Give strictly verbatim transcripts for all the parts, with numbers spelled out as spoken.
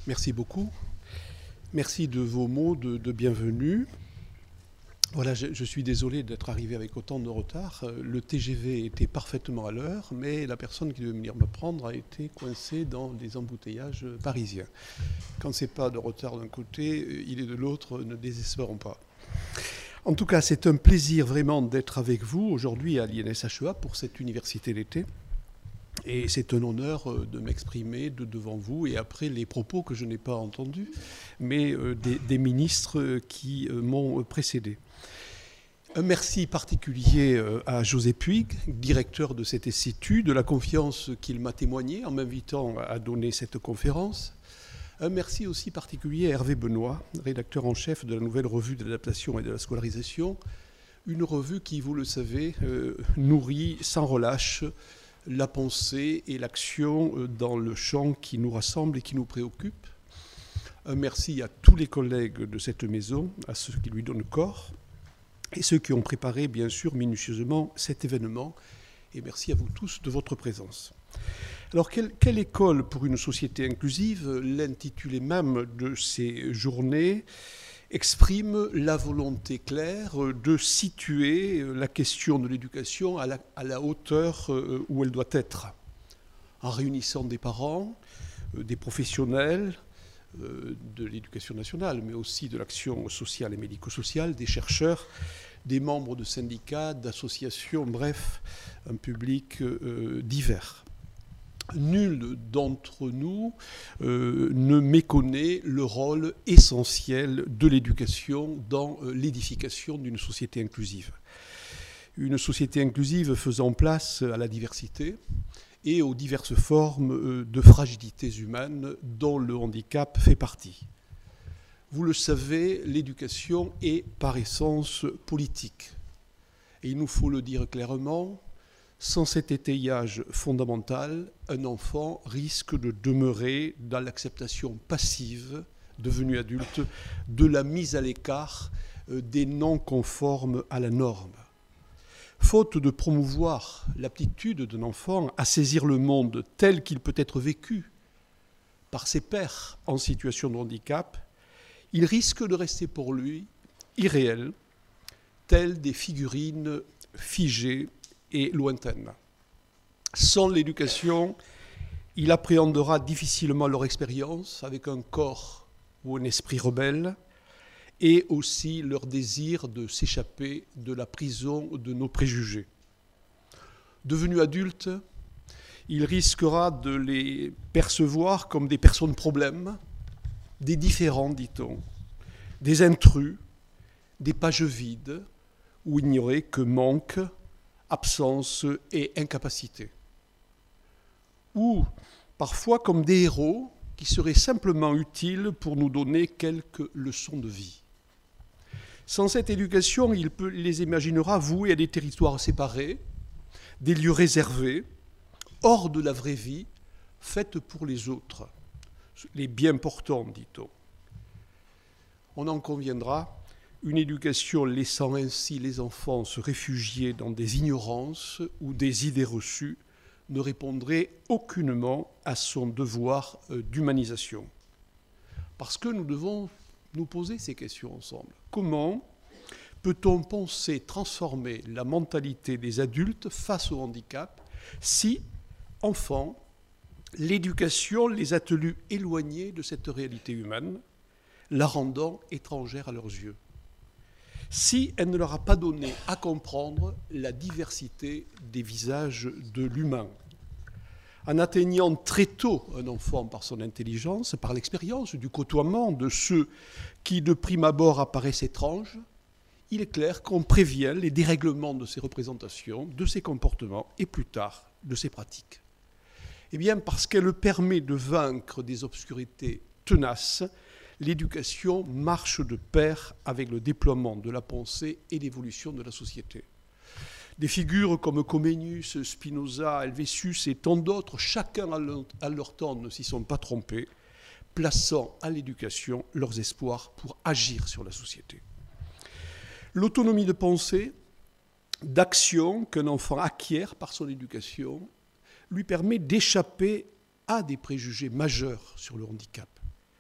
Merci beaucoup. Merci de vos mots de, de bienvenue. Voilà, je, je suis désolé d'être arrivé avec autant de retard. Le T G V était parfaitement à l'heure, mais la personne qui devait venir me prendre a été coincée dans les embouteillages parisiens. Quand ce n'est pas de retard d'un côté, il est de l'autre, ne désespérons pas. En tout cas, c'est un plaisir vraiment d'être avec vous aujourd'hui à l'I N S H E A pour cette université d'été. Et c'est un honneur de m'exprimer de devant vous et après les propos que je n'ai pas entendus, mais des, des ministres qui m'ont précédé. Un merci particulier à José Puig, directeur de cet institut, de la confiance qu'il m'a témoignée en m'invitant à donner cette conférence. Un merci aussi particulier à Hervé Benoît, rédacteur en chef de la nouvelle revue de l'adaptation et de la scolarisation, une revue qui, vous le savez, euh, nourrit sans relâche la pensée et l'action dans le champ qui nous rassemble et qui nous préoccupe. Un merci à tous les collègues de cette maison, à ceux qui lui donnent corps, et ceux qui ont préparé, bien sûr, minutieusement cet événement. Et merci à vous tous de votre présence. Alors, quelle, quelle école pour une société inclusive, l'intitulé même de ces journées, exprime la volonté claire de situer la question de l'éducation à la, à la hauteur où elle doit être, en réunissant des parents, des professionnels de l'éducation nationale, mais aussi de l'action sociale et médico-sociale, des chercheurs, des membres de syndicats, d'associations, bref, un public divers. Nul d'entre nous euh, ne méconnaît le rôle essentiel de l'éducation dans euh, l'édification d'une société inclusive. Une société inclusive faisant place à la diversité et aux diverses formes euh, de fragilités humaines dont le handicap fait partie. Vous le savez, l'éducation est par essence politique. Et il nous faut le dire clairement, sans cet étayage fondamental, un enfant risque de demeurer dans l'acceptation passive, devenu adulte, de la mise à l'écart des non-conformes à la norme. Faute de promouvoir l'aptitude d'un enfant à saisir le monde tel qu'il peut être vécu par ses pairs en situation de handicap, il risque de rester pour lui irréel, tel des figurines figées et lointaine. Sans l'éducation, il appréhendera difficilement leur expérience avec un corps ou un esprit rebelle et aussi leur désir de s'échapper de la prison de nos préjugés. Devenu adulte, il risquera de les percevoir comme des personnes problèmes, des différents, dit-on, des intrus, des pages vides où il n'y aurait que manque, absence et incapacité. Ou parfois comme des héros qui seraient simplement utiles pour nous donner quelques leçons de vie. Sans cette éducation, il peut, les imaginera voués à des territoires séparés, des lieux réservés, hors de la vraie vie, faite pour les autres, les bien portants, dit-on. On en conviendra, une éducation laissant ainsi les enfants se réfugier dans des ignorances ou des idées reçues ne répondrait aucunement à son devoir d'humanisation. Parce que nous devons nous poser ces questions ensemble. Comment peut-on penser transformer la mentalité des adultes face au handicap si, enfants, l'éducation les a tenus éloignés de cette réalité humaine, la rendant étrangère à leurs yeux? Si elle ne leur a pas donné à comprendre la diversité des visages de l'humain. En atteignant très tôt un enfant par son intelligence, par l'expérience du côtoiement de ceux qui de prime abord apparaissent étranges, il est clair qu'on prévient les dérèglements de ces représentations, de ces comportements et plus tard de ces pratiques. Eh bien, parce qu'elle permet de vaincre des obscurités tenaces, l'éducation marche de pair avec le déploiement de la pensée et l'évolution de la société. Des figures comme Comenius, Spinoza, Helvétius et tant d'autres, chacun à leur temps ne s'y sont pas trompés, plaçant à l'éducation leurs espoirs pour agir sur la société. L'autonomie de pensée, d'action qu'un enfant acquiert par son éducation, lui permet d'échapper à des préjugés majeurs sur le handicap.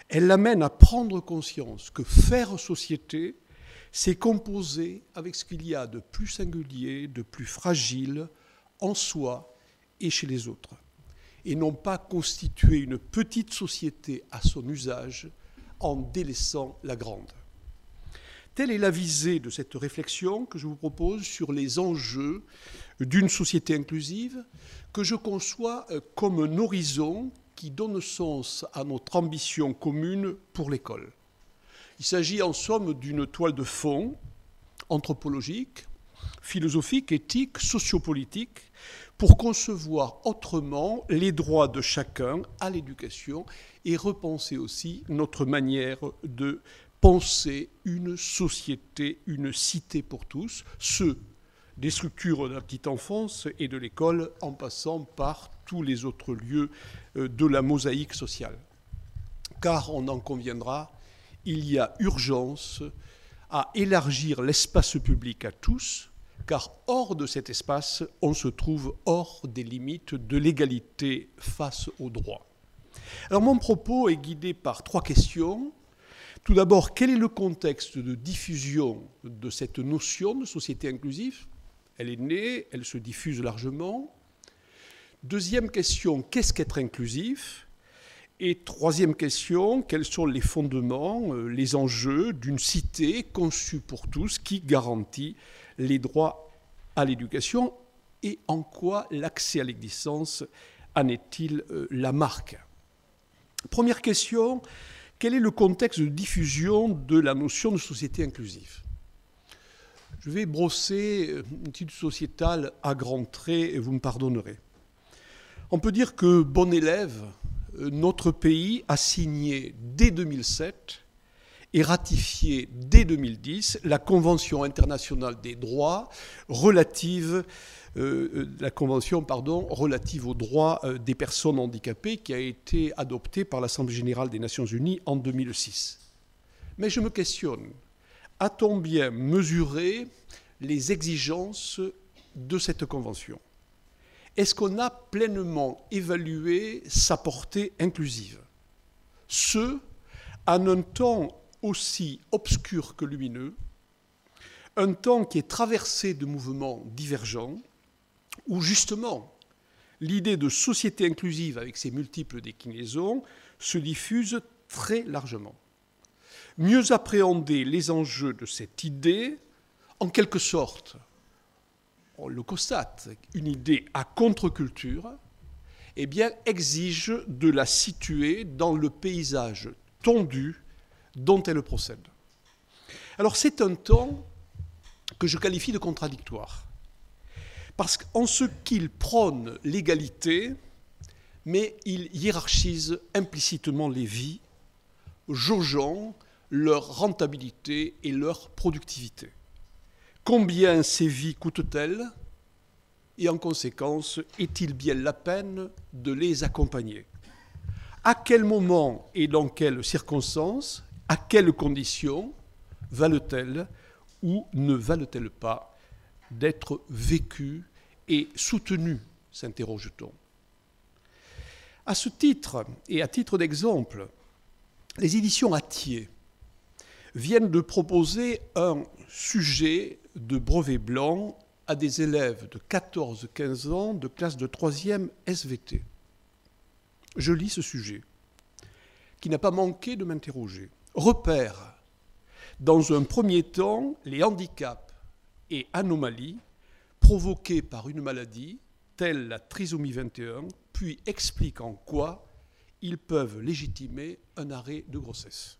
Elle l'amène à prendre conscience que faire société, c'est composer avec ce qu'il y a de plus singulier, de plus fragile en soi et chez les autres, et non pas constituer une petite société à son usage en délaissant la grande. Telle est la visée de cette réflexion que je vous propose sur les enjeux d'une société inclusive, que je conçois comme un horizon qui donne sens à notre ambition commune pour l'école. Il s'agit en somme d'une toile de fond anthropologique, philosophique, éthique, sociopolitique, pour concevoir autrement les droits de chacun à l'éducation et repenser aussi notre manière de penser une société, une cité pour tous, ceux des structures de la petite enfance et de l'école en passant par tous les autres lieux de la mosaïque sociale. Car on en conviendra, il y a urgence à élargir l'espace public à tous, car hors de cet espace, on se trouve hors des limites de l'égalité face aux droits. Alors mon propos est guidé par trois questions. Tout d'abord, quel est le contexte de diffusion de cette notion de société inclusive ? Elle est née, elle se diffuse largement. Deuxième question, qu'est-ce qu'être inclusif ? Et troisième question, quels sont les fondements, les enjeux d'une cité conçue pour tous qui garantit les droits à l'éducation et en quoi l'accès à l'existence en est-il la marque ? Première question, quel est le contexte de diffusion de la notion de société inclusive ? Je vais brosser une étude sociétale à grands traits et vous me pardonnerez. On peut dire que, bon élève, notre pays a signé dès deux mille sept et ratifié dès deux mille dix la Convention internationale des droits relative, euh, la Convention pardon, relative aux droits des personnes handicapées qui a été adoptée par l'Assemblée générale des Nations unies en deux mille six. Mais je me questionne, a-t-on bien mesuré les exigences de cette Convention ? Est-ce qu'on a pleinement évalué sa portée inclusive ? Ce, en un temps aussi obscur que lumineux, un temps qui est traversé de mouvements divergents, où justement l'idée de société inclusive avec ses multiples déclinaisons se diffuse très largement. Mieux appréhender les enjeux de cette idée, en quelque sorte, on le constate, une idée à contre-culture, eh bien, exige de la situer dans le paysage tendu dont elle procède. Alors c'est un temps que je qualifie de contradictoire, parce qu'en ce qu'il prône l'égalité, mais il hiérarchise implicitement les vies, jaugeant leur rentabilité et leur productivité. Combien ces vies coûtent-elles ? Et en conséquence, est-il bien la peine de les accompagner ? À quel moment et dans quelles circonstances, à quelles conditions valent-elles ou ne valent-elles pas d'être vécues et soutenues, s'interroge-t-on. À ce titre, et à titre d'exemple, les éditions Hatier viennent de proposer un sujet de brevet blanc à des élèves de quatorze à quinze ans de classe de troisième S V T. Je lis ce sujet, qui n'a pas manqué de m'interroger. Repère, dans un premier temps, les handicaps et anomalies provoqués par une maladie, telle la trisomie vingt et un, puis explique en quoi ils peuvent légitimer un arrêt de grossesse.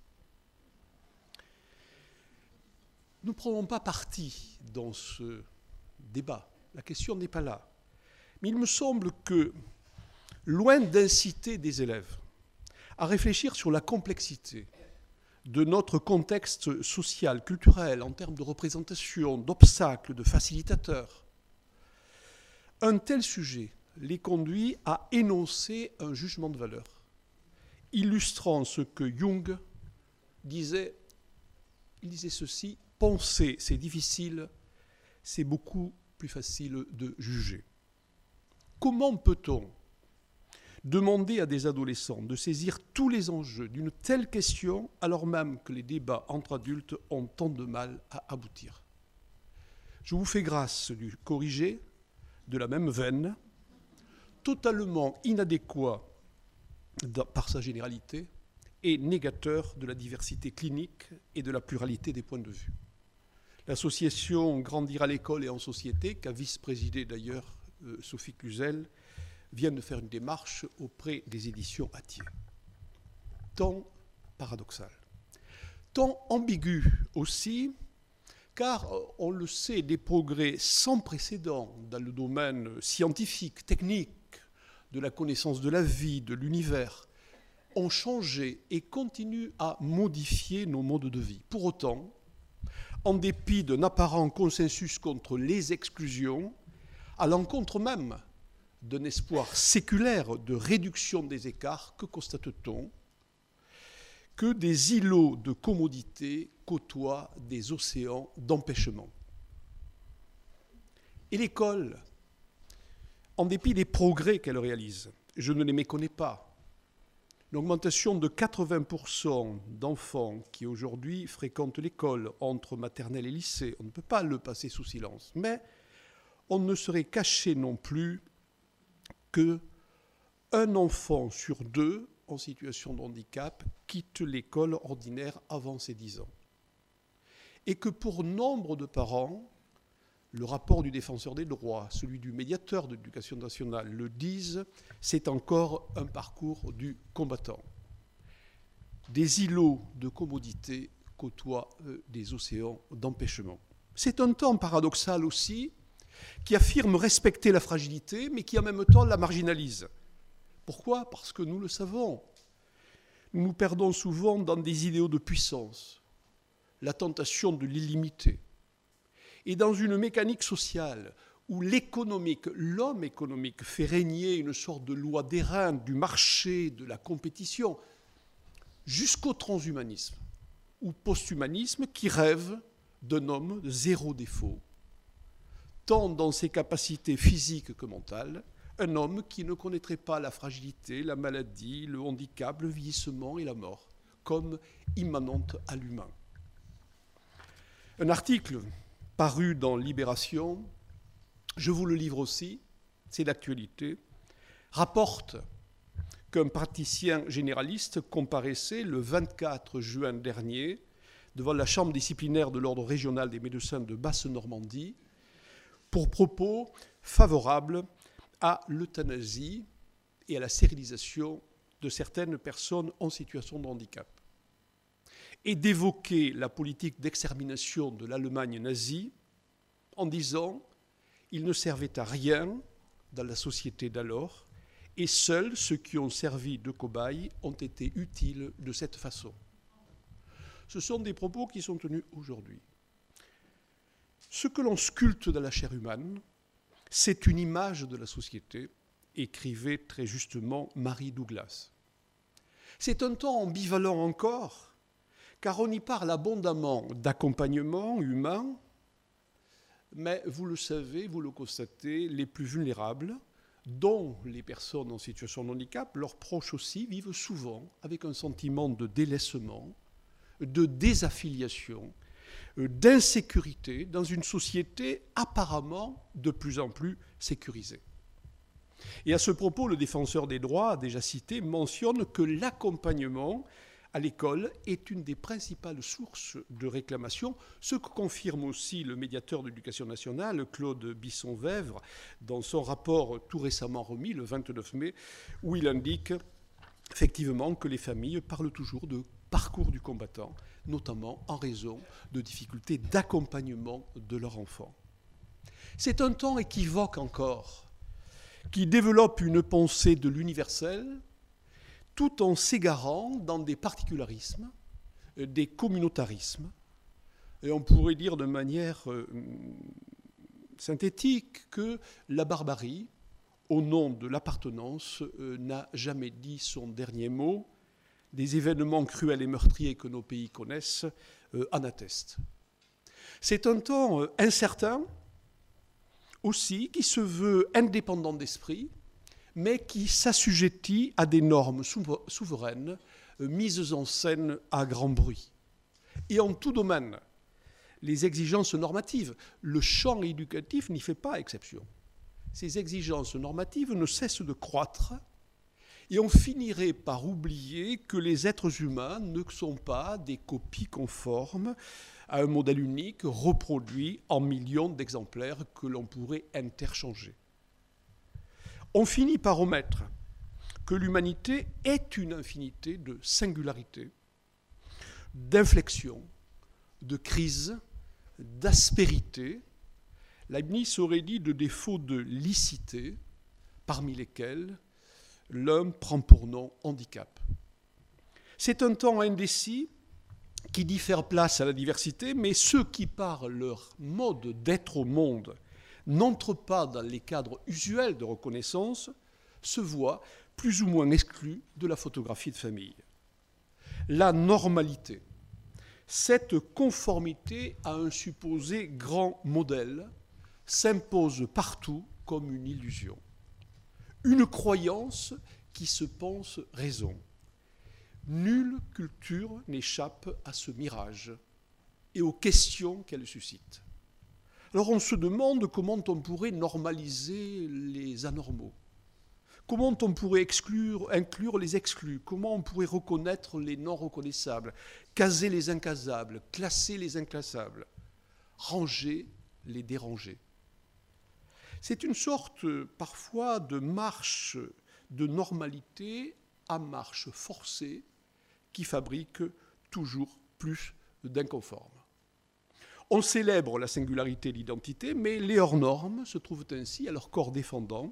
Nous ne prenons pas parti dans ce débat. La question n'est pas là. Mais il me semble que, loin d'inciter des élèves à réfléchir sur la complexité de notre contexte social, culturel, en termes de représentation, d'obstacles, de facilitateurs, un tel sujet les conduit à énoncer un jugement de valeur, illustrant ce que Jung disait. Il disait ceci: penser, c'est difficile, c'est beaucoup plus facile de juger. Comment peut-on, Demander à des adolescents de saisir tous les enjeux d'une telle question, alors même que les débats entre adultes ont tant de mal à aboutir. Je vous fais grâce du corrigé, de la même veine, totalement inadéquat par sa généralité et négateur de la diversité clinique et de la pluralité des points de vue. L'association Grandir à l'école et en société, qu'a vice-présidée d'ailleurs euh, Sophie Cluzel, vient de faire une démarche auprès des éditions Hatier. Tant paradoxal, tant ambigu aussi, car on le sait, des progrès sans précédent dans le domaine scientifique, technique, de la connaissance de la vie, de l'univers, ont changé et continuent à modifier nos modes de vie. Pour autant, en dépit d'un apparent consensus contre les exclusions, à l'encontre même d'un espoir séculaire de réduction des écarts, que constate-t-on? Que des îlots de commodité côtoient des océans d'empêchement. Et l'école, en dépit des progrès qu'elle réalise, je ne les méconnais pas. L'augmentation de quatre-vingts pour cent d'enfants qui aujourd'hui fréquentent l'école entre maternelle et lycée, on ne peut pas le passer sous silence. Mais on ne saurait cacher non plus qu'un enfant sur deux en situation de handicap quitte l'école ordinaire avant ses dix ans. Et que pour nombre de parents, le rapport du défenseur des droits, celui du médiateur de l'éducation nationale le disent, c'est encore un parcours du combattant. Des îlots de commodité côtoient euh, des océans d'empêchement. C'est un temps paradoxal aussi, qui affirme respecter la fragilité, mais qui en même temps la marginalise. Pourquoi? Parce que nous le savons. Nous nous perdons souvent dans des idéaux de puissance, la tentation de l'illimité. Et dans une mécanique sociale où l'économique, l'homme économique, fait régner une sorte de loi d'airain du marché, de la compétition, jusqu'au transhumanisme ou posthumanisme qui rêve d'un homme de zéro défaut, tant dans ses capacités physiques que mentales, un homme qui ne connaîtrait pas la fragilité, la maladie, le handicap, le vieillissement et la mort, comme immanente à l'humain. Un article paru dans Libération, je vous le livre aussi, c'est d'actualité, rapporte qu'un praticien généraliste comparaissait le vingt-quatre juin dernier devant la chambre disciplinaire de l'ordre régional des médecins de Basse-Normandie pour propos favorables à l'euthanasie et à la stérilisation de certaines personnes en situation de handicap, et d'évoquer la politique d'extermination de l'Allemagne nazie en disant « il ne servait à rien dans la société d'alors, et seuls ceux qui ont servi de cobayes ont été utiles de cette façon ». Ce sont des propos qui sont tenus aujourd'hui. Ce que l'on sculpte dans la chair humaine, c'est une image de la société, écrivait très justement Marie Douglas. C'est un temps ambivalent encore, car on y parle abondamment d'accompagnement humain, mais vous le savez, vous le constatez, les plus vulnérables, dont les personnes en situation de handicap, leurs proches aussi, vivent souvent avec un sentiment de délaissement, de désaffiliation, d'insécurité dans une société apparemment de plus en plus sécurisée. Et à ce propos, le défenseur des droits, déjà cité, mentionne que l'accompagnement à l'école est une des principales sources de réclamation, ce que confirme aussi le médiateur de l'éducation nationale, Claude Bisson-Vèvre, dans son rapport tout récemment remis, le vingt-neuf mai, où il indique effectivement que les familles parlent toujours de parcours du combattant, notamment en raison de difficultés d'accompagnement de leur enfant. C'est un temps équivoque encore, qui développe une pensée de l'universel, tout en s'égarant dans des particularismes, des communautarismes, et on pourrait dire de manière euh, synthétique que la barbarie, au nom de l'appartenance, euh, n'a jamais dit son dernier mot. Des événements cruels et meurtriers que nos pays connaissent euh, en attestent. C'est un temps euh, incertain, aussi, qui se veut indépendant d'esprit, mais qui s'assujettit à des normes souveraines mises en scène à grand bruit. Et en tout domaine, les exigences normatives, le champ éducatif n'y fait pas exception. Ces exigences normatives ne cessent de croître et on finirait par oublier que les êtres humains ne sont pas des copies conformes à un modèle unique reproduit en millions d'exemplaires que l'on pourrait interchanger. On finit par omettre que l'humanité est une infinité de singularités, d'inflexions, de crises, d'aspérités. Leibniz aurait dit de défauts de licité, parmi lesquels l'un prend pour nom handicap. C'est un temps indécis qui dit faire place à la diversité, mais ceux qui, par leur mode d'être au monde, n'entrent pas dans les cadres usuels de reconnaissance, se voient plus ou moins exclus de la photographie de famille. La normalité, cette conformité à un supposé grand modèle, s'impose partout comme une illusion. Une croyance qui se pense raison. Nulle culture n'échappe à ce mirage et aux questions qu'elle suscite. Alors on se demande comment on pourrait normaliser les anormaux, comment on pourrait exclure, inclure les exclus, comment on pourrait reconnaître les non reconnaissables, caser les incasables, classer les inclassables, ranger les dérangés. C'est une sorte parfois de marche de normalité à marche forcée qui fabrique toujours plus d'inconformes. On célèbre la singularité de l'identité, mais les hors-normes se trouvent ainsi, à leur corps défendant,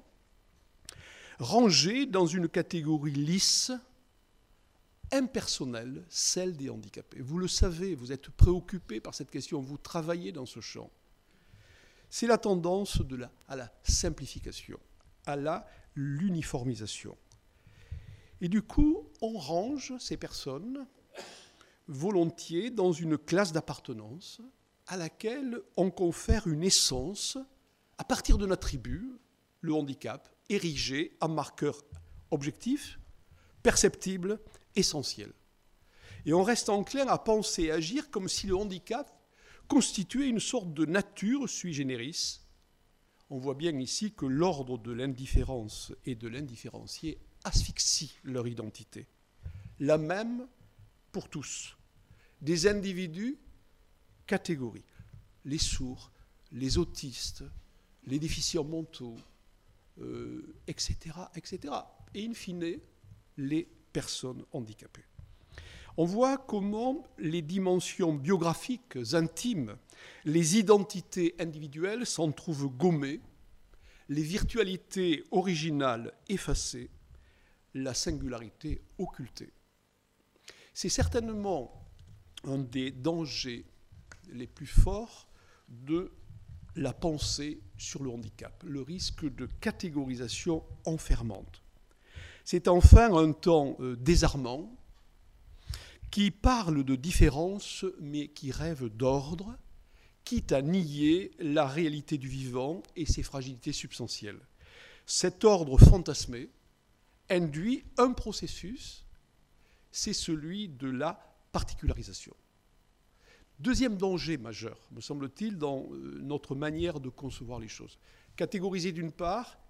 rangées dans une catégorie lisse, impersonnelle, celle des handicapés. Vous le savez, vous êtes préoccupé par cette question, vous travaillez dans ce champ. C'est la tendance de la, à la simplification, à la l'uniformisation. Et du coup, on range ces personnes volontiers dans une classe d'appartenance à laquelle on confère une essence à partir d'un attribut, le handicap, érigé en marqueur objectif, perceptible, essentiel. Et on reste enclin à penser et agir comme si le handicap constituait une sorte de nature sui generis. On voit bien ici que l'ordre de l'indifférence et de l'indifférencié asphyxie leur identité. La même pour tous. Des individus, catégories. Les sourds, les autistes, les déficients mentaux, euh, et cetera, et cetera. Et in fine, les personnes handicapées. On voit comment les dimensions biographiques intimes, les identités individuelles s'en trouvent gommées, les virtualités originales effacées, la singularité occultée. C'est certainement un des dangers les plus forts de la pensée sur le handicap, le risque de catégorisation enfermante. C'est enfin un temps euh, désarmant qui parle de différence mais qui rêve d'ordre, quitte à nier la réalité du vivant et ses fragilités substantielles. Cet ordre fantasmé induit un processus, c'est celui de la particularisation. Deuxième danger majeur, me semble-t-il, dans notre manière de concevoir les choses. Catégoriser d'une part,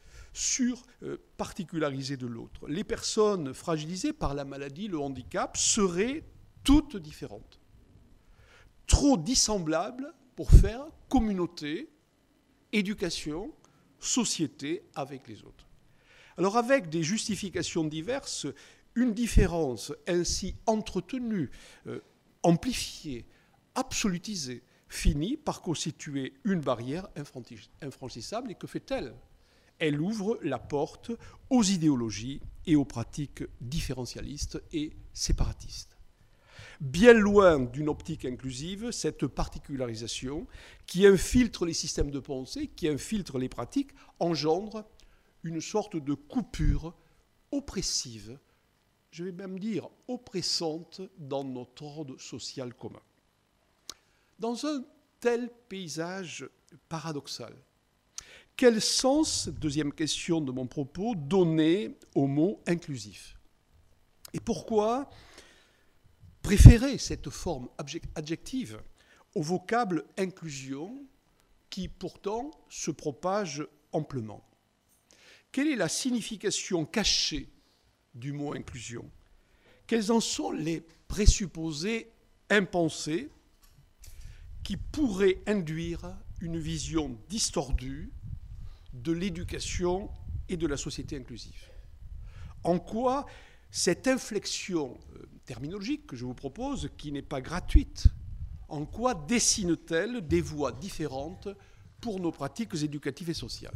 sur-particulariser de l'autre. Les personnes fragilisées par la maladie, le handicap, seraient toutes différentes. Trop dissemblables pour faire communauté, éducation, société avec les autres. Alors avec des justifications diverses, une différence ainsi entretenue, euh, amplifiée, absolutisée, finit par constituer une barrière infranchissable. Et que fait-elle ? Elle ouvre la porte aux idéologies et aux pratiques différentialistes et séparatistes. Bien loin d'une optique inclusive, cette particularisation qui infiltre les systèmes de pensée, qui infiltre les pratiques, engendre une sorte de coupure oppressive, je vais même dire oppressante dans notre ordre social commun. Dans un tel paysage paradoxal, quel sens, deuxième question de mon propos, donner au mot inclusif? Et pourquoi préférer cette forme adjective au vocable inclusion qui pourtant se propage amplement? Quelle est la signification cachée du mot inclusion? Quels en sont les présupposés impensés qui pourraient induire une vision distordue de l'éducation et de la société inclusive? En quoi cette inflexion terminologique que je vous propose, qui n'est pas gratuite, en quoi dessine-t-elle des voies différentes pour nos pratiques éducatives et sociales?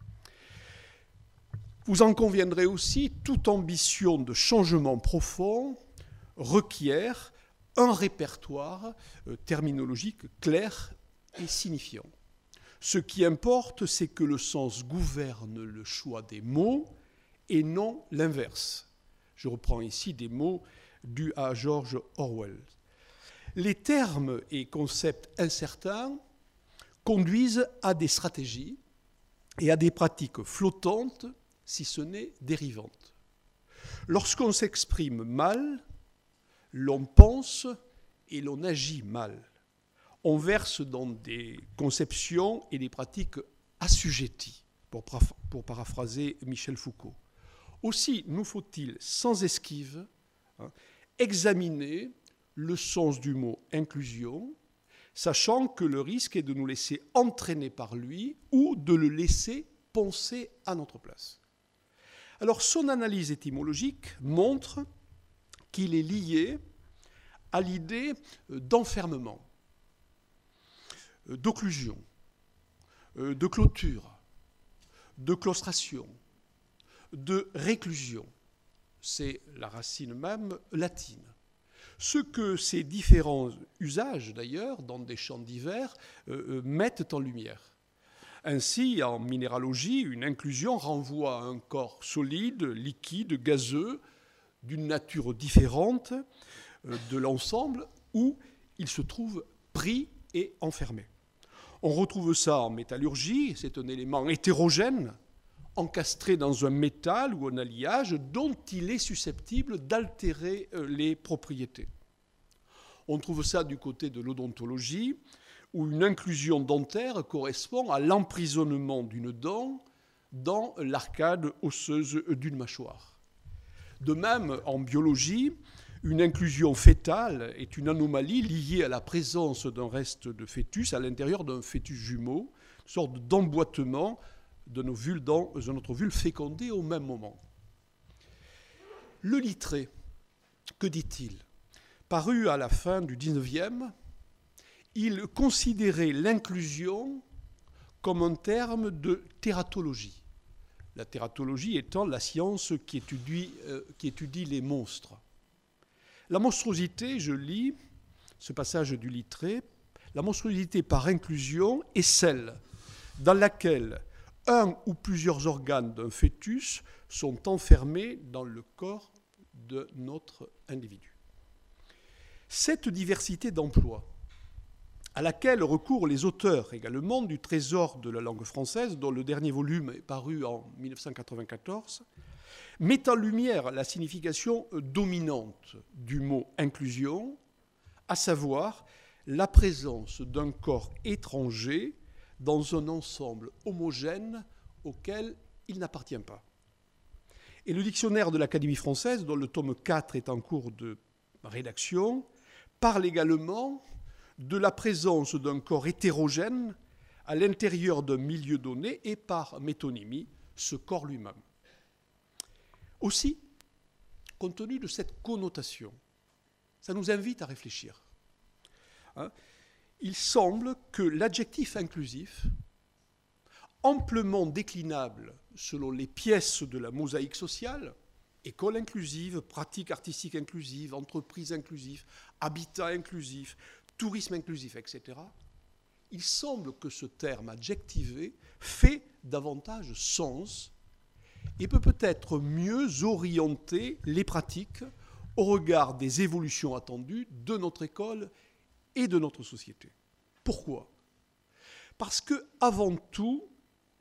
Vous en conviendrez aussi, toute ambition de changement profond requiert un répertoire terminologique clair et signifiant. Ce qui importe, c'est que le sens gouverne le choix des mots et non l'inverse. Je reprends ici des mots dus à George Orwell. Les termes et concepts incertains conduisent à des stratégies et à des pratiques flottantes, si ce n'est dérivantes. Lorsqu'on s'exprime mal, l'on pense et l'on agit mal. On verse dans des conceptions et des pratiques assujetties, pour, pour paraphraser Michel Foucault. Aussi, nous faut-il, sans esquive, hein, examiner le sens du mot inclusion, sachant que le risque est de nous laisser entraîner par lui ou de le laisser penser à notre place. Alors, son analyse étymologique montre qu'il est lié à l'idée d'enfermement, d'occlusion, de clôture, de claustration, de réclusion. C'est la racine même latine. Ce que ces différents usages, d'ailleurs, dans des champs divers, euh, mettent en lumière. Ainsi, en minéralogie, une inclusion renvoie à un corps solide, liquide, gazeux, d'une nature différente euh, de l'ensemble, où il se trouve pris et enfermé. On retrouve ça en métallurgie, c'est un élément hétérogène, encastré dans un métal ou un alliage dont il est susceptible d'altérer les propriétés. On trouve ça du côté de l'odontologie, où une inclusion dentaire correspond à l'emprisonnement d'une dent dans l'arcade osseuse d'une mâchoire. De même, en biologie, une inclusion fœtale est une anomalie liée à la présence d'un reste de fœtus à l'intérieur d'un fœtus jumeau, une sorte d'emboîtement de nos vulves dans notre vulve fécondée au même moment. Le Littré, que dit-il? Paru à la fin du dix-neuvième, il considérait l'inclusion comme un terme de tératologie. La tératologie étant la science qui étudie, euh, qui étudie les monstres. La monstruosité, je lis ce passage du Littré, la monstruosité par inclusion est celle dans laquelle un ou plusieurs organes d'un fœtus sont enfermés dans le corps de notre individu. Cette diversité d'emplois, à laquelle recourent les auteurs également du Trésor de la langue française, dont le dernier volume est paru en mille neuf cent quatre-vingt-quatorze, met en lumière la signification dominante du mot inclusion, à savoir la présence d'un corps étranger dans un ensemble homogène auquel il n'appartient pas. Et le dictionnaire de l'Académie française, dont le tome quatre est en cours de rédaction, parle également de la présence d'un corps hétérogène à l'intérieur d'un milieu donné et par métonymie, ce corps lui-même. Aussi, compte tenu de cette connotation, ça nous invite à réfléchir. Hein, il semble que l'adjectif inclusif, amplement déclinable selon les pièces de la mosaïque sociale, école inclusive, pratique artistique inclusive, entreprise inclusive, habitat inclusif, tourisme inclusif, et cetera, il semble que ce terme adjectivé fait davantage sens et peut peut-être mieux orienter les pratiques au regard des évolutions attendues de notre école et de notre société. Pourquoi ? Parce que, avant tout,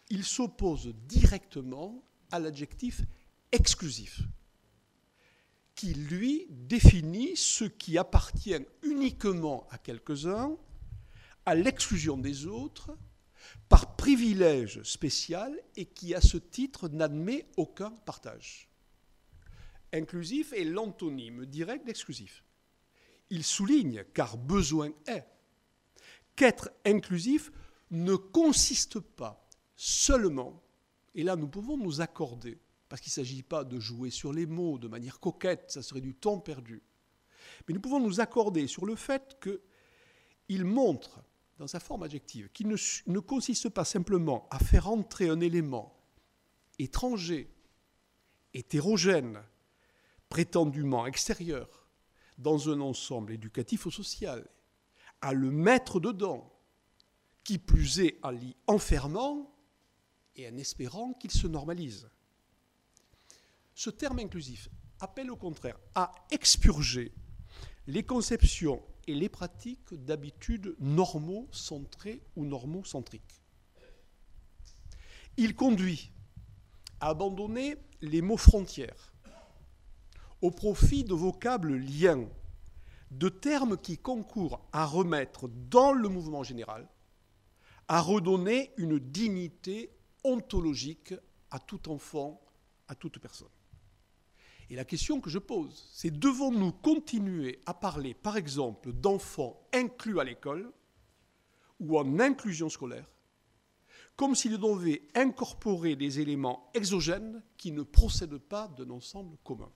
il s'oppose directement à l'adjectif exclusif, qui, lui, définit ce qui appartient uniquement à quelques-uns, à l'exclusion des autres, par privilège spécial et qui, à ce titre, n'admet aucun partage. Inclusif est l'antonyme direct d'exclusif. Il souligne, car besoin est, qu'être inclusif ne consiste pas seulement, et là nous pouvons nous accorder, parce qu'il ne s'agit pas de jouer sur les mots de manière coquette, ça serait du temps perdu, mais nous pouvons nous accorder sur le fait qu'il montre, dans sa forme adjective, qu'il ne, ne consiste pas simplement à faire entrer un élément étranger, hétérogène, prétendument extérieur, dans un ensemble éducatif ou social, à le mettre dedans, qui plus est en l'y enfermant et en espérant qu'il se normalise. Ce terme inclusif appelle au contraire à expurger les conceptions et les pratiques d'habitude normo-centrées ou normocentriques. Il conduit à abandonner les mots frontières au profit de vocables liens, de termes qui concourent à remettre dans le mouvement général, à redonner une dignité ontologique à tout enfant, à toute personne. Et la question que je pose, c'est devons-nous continuer à parler, par exemple, d'enfants inclus à l'école ou en inclusion scolaire, comme s'ils devaient incorporer des éléments exogènes qui ne procèdent pas d'un ensemble commun?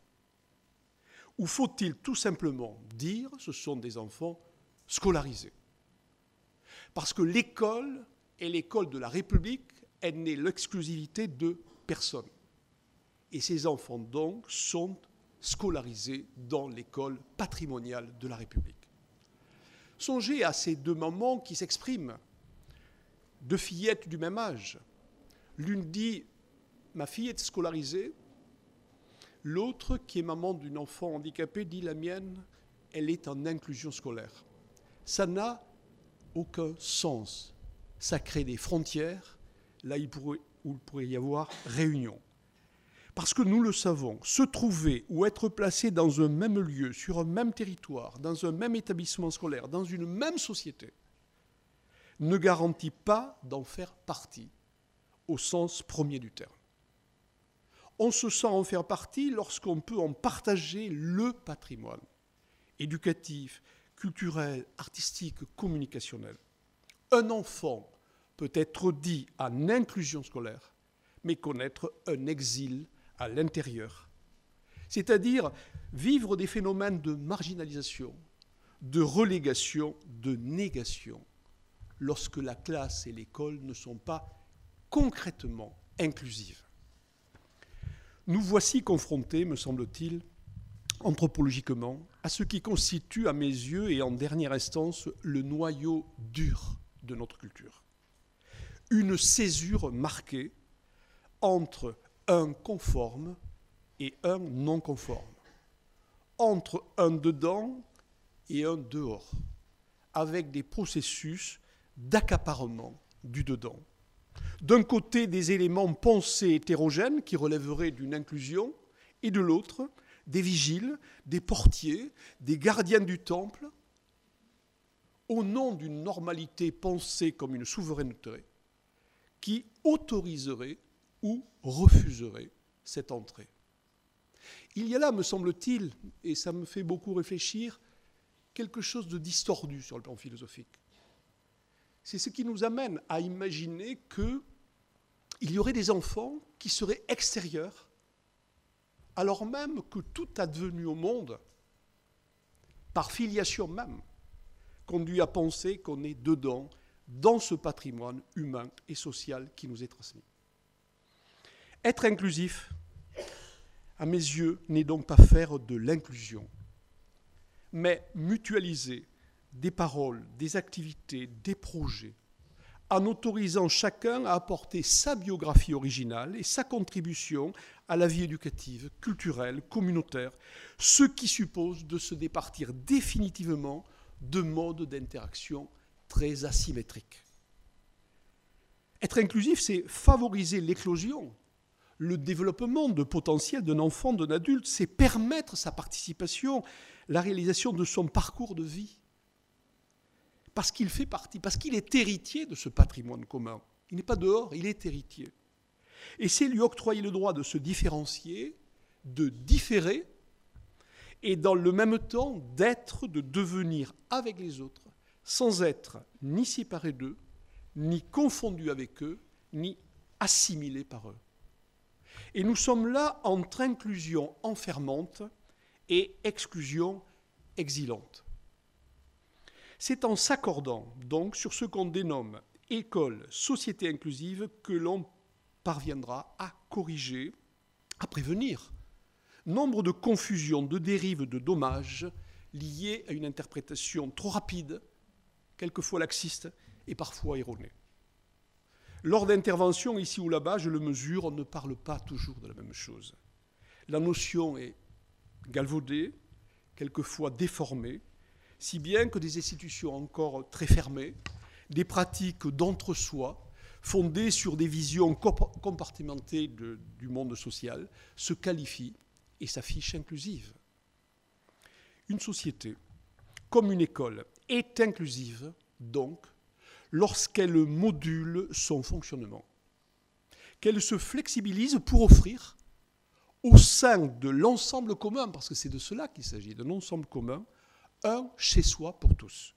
Ou faut-il tout simplement dire que ce sont des enfants scolarisés? Parce que l'école est l'école de la République, elle n'est l'exclusivité de personne. Et ces enfants, donc, sont scolarisés dans l'école patrimoniale de la République. Songez à ces deux mamans qui s'expriment, deux fillettes du même âge. L'une dit « ma fille est scolarisée », l'autre, qui est maman d'un enfant handicapé, dit « la mienne, elle est en inclusion scolaire ». Ça n'a aucun sens. Ça crée des frontières, là il pourrait, où il pourrait y avoir réunion. Parce que nous le savons, se trouver ou être placé dans un même lieu, sur un même territoire, dans un même établissement scolaire, dans une même société, ne garantit pas d'en faire partie, au sens premier du terme. On se sent en faire partie lorsqu'on peut en partager le patrimoine éducatif, culturel, artistique, communicationnel. Un enfant peut être dit en inclusion scolaire, mais connaître un exil à l'intérieur. C'est-à-dire vivre des phénomènes de marginalisation, de relégation, de négation, lorsque la classe et l'école ne sont pas concrètement inclusives. Nous voici confrontés, me semble-t-il, anthropologiquement, à ce qui constitue, à mes yeux, et en dernière instance, le noyau dur de notre culture. Une césure marquée entre un conforme et un non conforme, entre un dedans et un dehors, avec des processus d'accaparement du dedans. D'un côté, des éléments pensés hétérogènes qui relèveraient d'une inclusion, et de l'autre, des vigiles, des portiers, des gardiens du temple, au nom d'une normalité pensée comme une souveraineté, qui autoriserait ou refuserait cette entrée. Il y a là, me semble-t-il, et ça me fait beaucoup réfléchir, quelque chose de distordu sur le plan philosophique. C'est ce qui nous amène à imaginer qu'il y aurait des enfants qui seraient extérieurs, alors même que tout advenu au monde, par filiation même, conduit à penser qu'on est dedans, dans ce patrimoine humain et social qui nous est transmis. Être inclusif, à mes yeux, n'est donc pas faire de l'inclusion, mais mutualiser des paroles, des activités, des projets, en autorisant chacun à apporter sa biographie originale et sa contribution à la vie éducative, culturelle, communautaire, ce qui suppose de se départir définitivement de modes d'interaction très asymétriques. Être inclusif, c'est favoriser l'éclosion, le développement de potentiel d'un enfant, d'un adulte, c'est permettre sa participation, la réalisation de son parcours de vie. Parce qu'il fait partie, parce qu'il est héritier de ce patrimoine commun. Il n'est pas dehors, il est héritier. Et c'est lui octroyer le droit de se différencier, de différer, et dans le même temps d'être, de devenir avec les autres, sans être ni séparé d'eux, ni confondu avec eux, ni assimilé par eux. Et nous sommes là entre inclusion enfermante et exclusion exilante. C'est en s'accordant donc sur ce qu'on dénomme école, société inclusive que l'on parviendra à corriger, à prévenir nombre de confusions, de dérives, de dommages liés à une interprétation trop rapide, quelquefois laxiste et parfois erronée. Lors d'interventions ici ou là-bas, je le mesure, on ne parle pas toujours de la même chose. La notion est galvaudée, quelquefois déformée, si bien que des institutions encore très fermées, des pratiques d'entre-soi, fondées sur des visions compartimentées de, du monde social, se qualifient et s'affichent inclusives. Une société, comme une école, est inclusive, donc, lorsqu'elle module son fonctionnement, qu'elle se flexibilise pour offrir au sein de l'ensemble commun, parce que c'est de cela qu'il s'agit, d'un ensemble commun, un chez-soi pour tous.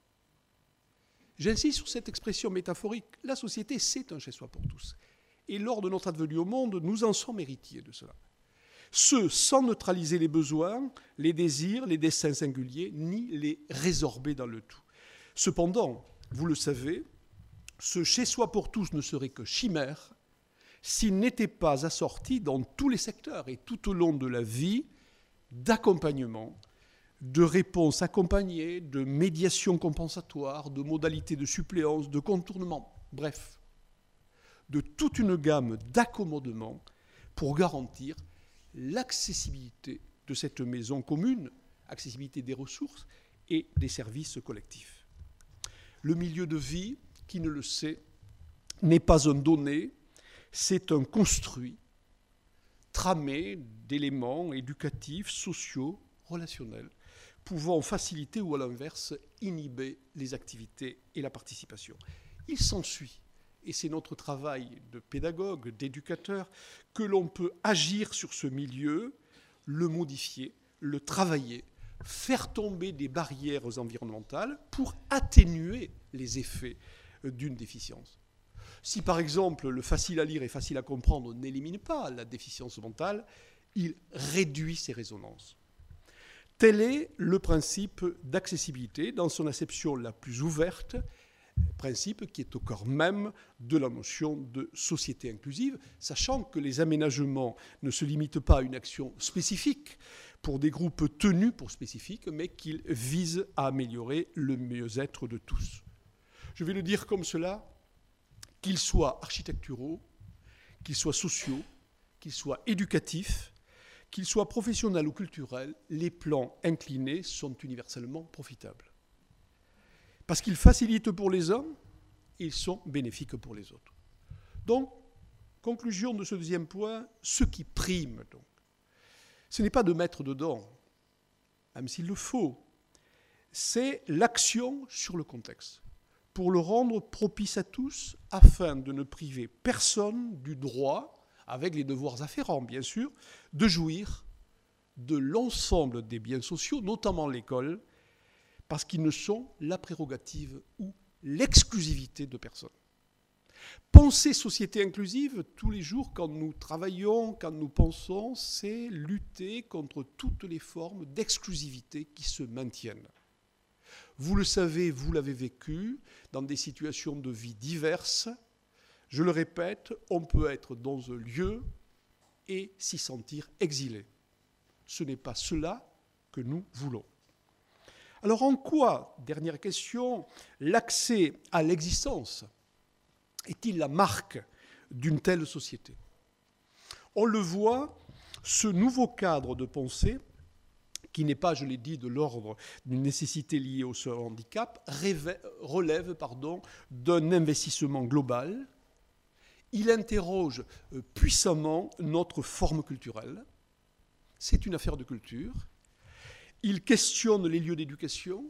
J'insiste sur cette expression métaphorique. La société, c'est un chez-soi pour tous. Et lors de notre advenue au monde, nous en sommes héritiers de cela. Ce sans neutraliser les besoins, les désirs, les desseins singuliers, ni les résorber dans le tout. Cependant, vous le savez, ce chez-soi pour tous ne serait que chimère s'il n'était pas assorti dans tous les secteurs et tout au long de la vie d'accompagnement, de réponses accompagnées, de médiation compensatoire, de modalités de suppléance, de contournement, bref, de toute une gamme d'accommodements pour garantir l'accessibilité de cette maison commune, accessibilité des ressources et des services collectifs. Le milieu de vie, qui ne le sait, n'est pas un donné, c'est un construit tramé d'éléments éducatifs, sociaux, relationnels, pouvant faciliter ou à l'inverse inhiber les activités et la participation. Il s'ensuit, et c'est notre travail de pédagogue, d'éducateur, que l'on peut agir sur ce milieu, le modifier, le travailler, faire tomber des barrières environnementales pour atténuer les effets d'une déficience. Si par exemple le facile à lire et facile à comprendre n'élimine pas la déficience mentale, il réduit ses résonances. Tel est le principe d'accessibilité dans son acception la plus ouverte, principe qui est au cœur même de la notion de société inclusive, sachant que les aménagements ne se limitent pas à une action spécifique pour des groupes tenus pour spécifiques, mais qu'ils visent à améliorer le mieux-être de tous. Je vais le dire comme cela, qu'ils soient architecturaux, qu'ils soient sociaux, qu'ils soient éducatifs, qu'ils soient professionnels ou culturels, les plans inclinés sont universellement profitables. Parce qu'ils facilitent pour les uns, ils sont bénéfiques pour les autres. Donc, conclusion de ce deuxième point, ce qui prime, donc, ce n'est pas de mettre dedans, même s'il le faut, c'est l'action sur le contexte, pour le rendre propice à tous, afin de ne priver personne du droit, avec les devoirs afférents, bien sûr, de jouir de l'ensemble des biens sociaux, notamment l'école, parce qu'ils ne sont la prérogative ou l'exclusivité de personne. Penser société inclusive, tous les jours, quand nous travaillons, quand nous pensons, c'est lutter contre toutes les formes d'exclusivité qui se maintiennent. Vous le savez, vous l'avez vécu, dans des situations de vie diverses. Je le répète, on peut être dans un lieu et s'y sentir exilé. Ce n'est pas cela que nous voulons. Alors en quoi, dernière question, l'accès à l'existence est-il la marque d'une telle société ? On le voit, ce nouveau cadre de pensée, qui n'est pas, je l'ai dit, de l'ordre d'une nécessité liée au handicap, relève pardon, d'un investissement global Il interroge puissamment notre forme culturelle. C'est une affaire de culture. Il questionne les lieux d'éducation,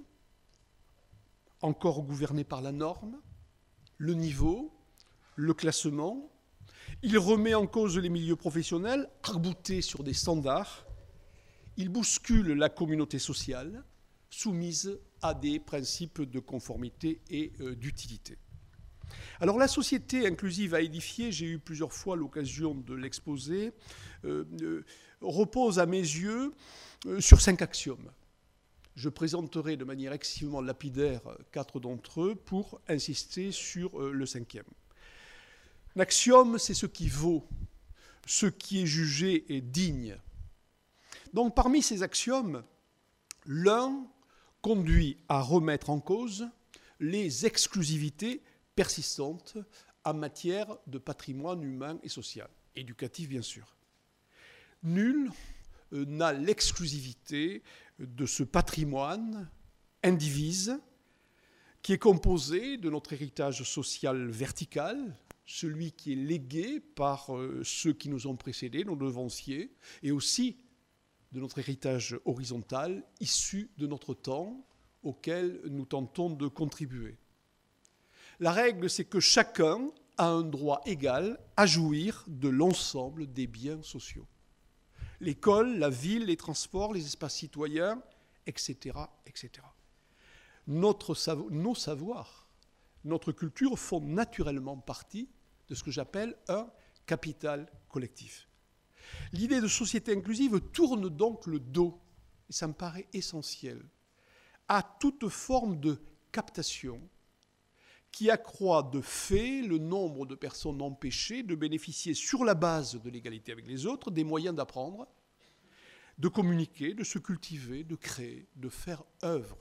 encore gouvernés par la norme, le niveau, le classement. Il remet en cause les milieux professionnels, arc-boutés sur des standards. Il bouscule la communauté sociale, soumise à des principes de conformité et euh, d'utilité. Alors la société inclusive à édifier, j'ai eu plusieurs fois l'occasion de l'exposer, euh, euh, repose à mes yeux euh, sur cinq axiomes. Je présenterai de manière excessivement lapidaire quatre d'entre eux pour insister sur euh, le cinquième. L'axiome, c'est ce qui vaut, ce qui est jugé est digne. Donc parmi ces axiomes, l'un conduit à remettre en cause les exclusivités persistantes en matière de patrimoine humain et social, éducatif bien sûr. Nul euh, n'a l'exclusivité de ce patrimoine indivise qui est composé de notre héritage social vertical, celui qui est légué par euh, ceux qui nous ont précédés, nos devanciers, et aussi de notre héritage horizontal issu de notre temps auquel nous tentons de contribuer. La règle, c'est que chacun a un droit égal à jouir de l'ensemble des biens sociaux. L'école, la ville, les transports, les espaces citoyens, et cetera, et cetera. Notre savo- nos savoirs, notre culture font naturellement partie de ce que j'appelle un capital collectif. L'idée de société inclusive tourne donc le dos, et ça me paraît essentiel, à toute forme de captation qui accroît de fait le nombre de personnes empêchées de bénéficier sur la base de l'égalité avec les autres des moyens d'apprendre, de communiquer, de se cultiver, de créer, de faire œuvre.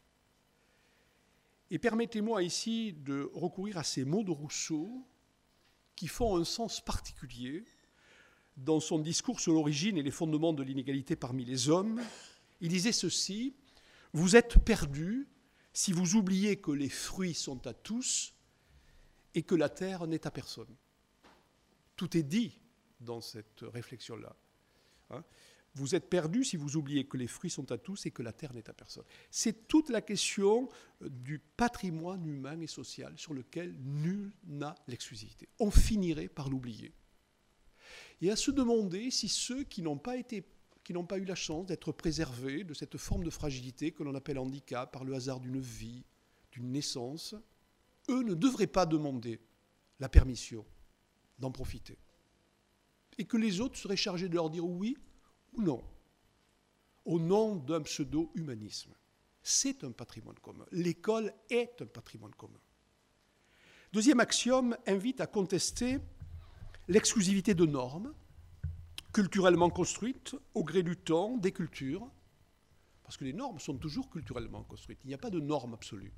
Et permettez-moi ici de recourir à ces mots de Rousseau qui font un sens particulier dans son discours sur l'origine et les fondements de l'inégalité parmi les hommes. Il disait ceci: « Vous êtes perdus si vous oubliez que les fruits sont à tous et que la terre n'est à personne. » Tout est dit dans cette réflexion-là. Hein ? Vous êtes perdus si vous oubliez que les fruits sont à tous et que la terre n'est à personne. C'est toute la question du patrimoine humain et social sur lequel nul n'a l'exclusivité. On finirait par l'oublier. Et à se demander si ceux qui n'ont pas été qui n'ont pas eu la chance d'être préservés de cette forme de fragilité que l'on appelle handicap par le hasard d'une vie, d'une naissance, eux ne devraient pas demander la permission d'en profiter. Et que les autres seraient chargés de leur dire oui ou non, au nom d'un pseudo-humanisme. C'est un patrimoine commun. L'école est un patrimoine commun. Deuxième axiome invite à contester l'exclusivité de normes culturellement construites au gré du temps, des cultures, parce que les normes sont toujours culturellement construites. Il n'y a pas de normes absolues.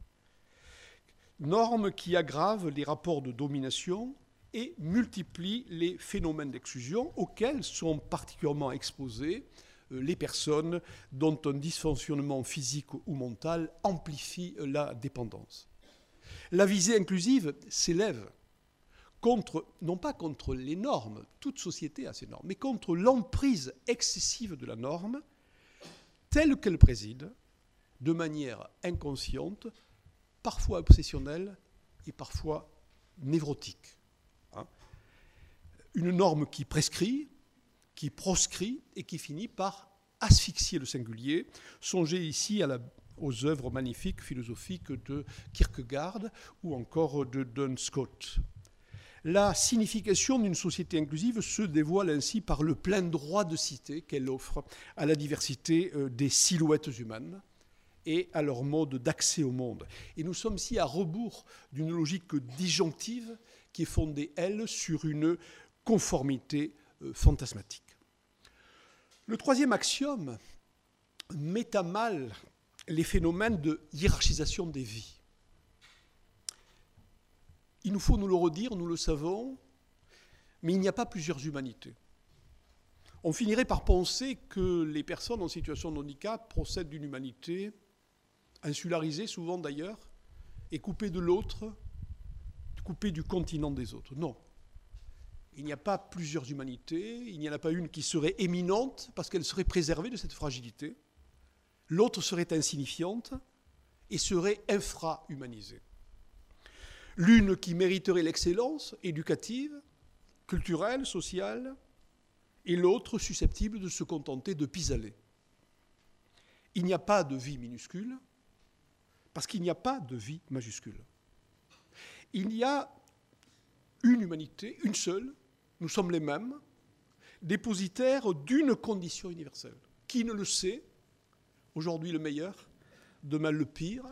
Normes qui aggravent les rapports de domination et multiplient les phénomènes d'exclusion auxquels sont particulièrement exposées les personnes dont un dysfonctionnement physique ou mental amplifie la dépendance. La visée inclusive s'élève contre, non pas contre les normes, toute société a ses normes, mais contre l'emprise excessive de la norme, telle qu'elle préside, de manière inconsciente, parfois obsessionnelle et parfois névrotique. Hein ? Une norme qui prescrit, qui proscrit et qui finit par asphyxier le singulier. Songez ici à la, aux œuvres magnifiques philosophiques de Kierkegaard ou encore de Duns Scotus. La signification d'une société inclusive se dévoile ainsi par le plein droit de cité qu'elle offre à la diversité des silhouettes humaines et à leur mode d'accès au monde. Et nous sommes ici à rebours d'une logique disjonctive qui est fondée, elle, sur une conformité fantasmatique. Le troisième axiome met à mal les phénomènes de hiérarchisation des vies. Il nous faut nous le redire, nous le savons, mais il n'y a pas plusieurs humanités. On finirait par penser que les personnes en situation de handicap procèdent d'une humanité insularisée, souvent d'ailleurs, et coupée de l'autre, coupée du continent des autres. Non. Il n'y a pas plusieurs humanités, il n'y en a pas une qui serait éminente parce qu'elle serait préservée de cette fragilité. L'autre serait insignifiante et serait infra-humanisée. L'une qui mériterait l'excellence éducative, culturelle, sociale, et l'autre susceptible de se contenter de pis-aller. Il n'y a pas de vie minuscule parce qu'il n'y a pas de vie majuscule. Il y a une humanité, une seule, nous sommes les mêmes, dépositaires d'une condition universelle. Qui ne le sait? Aujourd'hui le meilleur, demain le pire.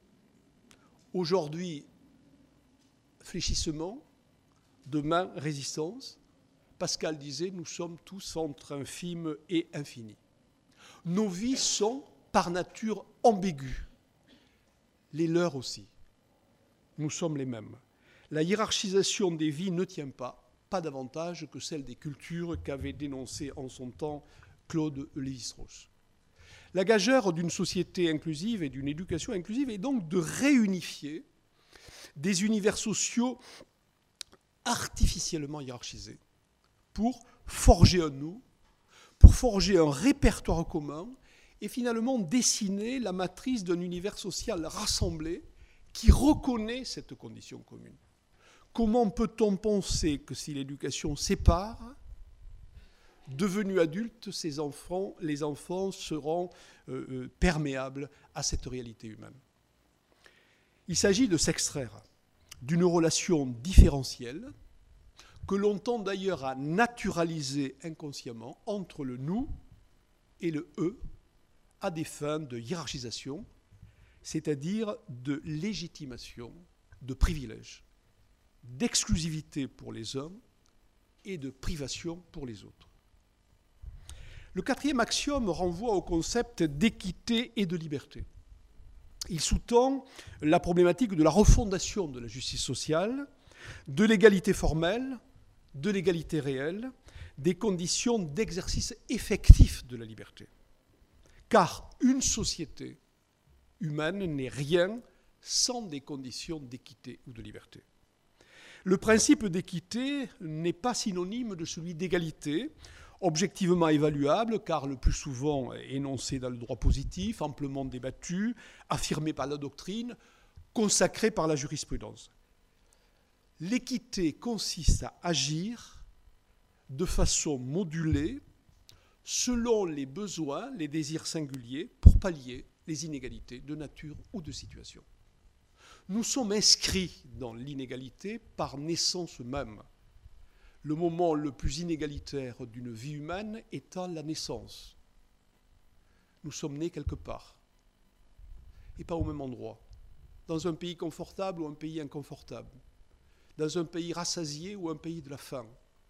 Aujourd'hui fléchissement, demain résistance. Pascal disait, nous sommes tous entre infime et infini. Nos vies sont par nature ambiguës. Les leurs aussi. Nous sommes les mêmes. La hiérarchisation des vies ne tient pas, pas davantage que celle des cultures qu'avait dénoncé en son temps Claude Lévi-Strauss. La gageure d'une société inclusive et d'une éducation inclusive est donc de réunifier des univers sociaux artificiellement hiérarchisés pour forger un nous, pour forger un répertoire commun et finalement dessiner la matrice d'un univers social rassemblé qui reconnaît cette condition commune. Comment peut-on penser que si l'éducation sépare, devenus adultes, ces enfants, les enfants seront euh, euh, perméables à cette réalité humaine? Il s'agit de s'extraire d'une relation différentielle que l'on tend d'ailleurs à naturaliser inconsciemment entre le nous et le eux à des fins de hiérarchisation, c'est-à-dire de légitimation de privilèges, d'exclusivité pour les uns et de privation pour les autres. Le quatrième axiome renvoie au concept d'équité et de liberté. Il sous-tend la problématique de la refondation de la justice sociale, de l'égalité formelle, de l'égalité réelle, des conditions d'exercice effectif de la liberté. Car une société humaine n'est rien sans des conditions d'équité ou de liberté. Le principe d'équité n'est pas synonyme de celui d'égalité, objectivement évaluable, car le plus souvent énoncé dans le droit positif, amplement débattu, affirmé par la doctrine, consacré par la jurisprudence. L'équité consiste à agir de façon modulée selon les besoins, les désirs singuliers, pour pallier les inégalités de nature ou de situation. Nous sommes inscrits dans l'inégalité par naissance même. Le moment le plus inégalitaire d'une vie humaine étant la naissance. Nous sommes nés quelque part, et pas au même endroit, dans un pays confortable ou un pays inconfortable, dans un pays rassasié ou un pays de la faim,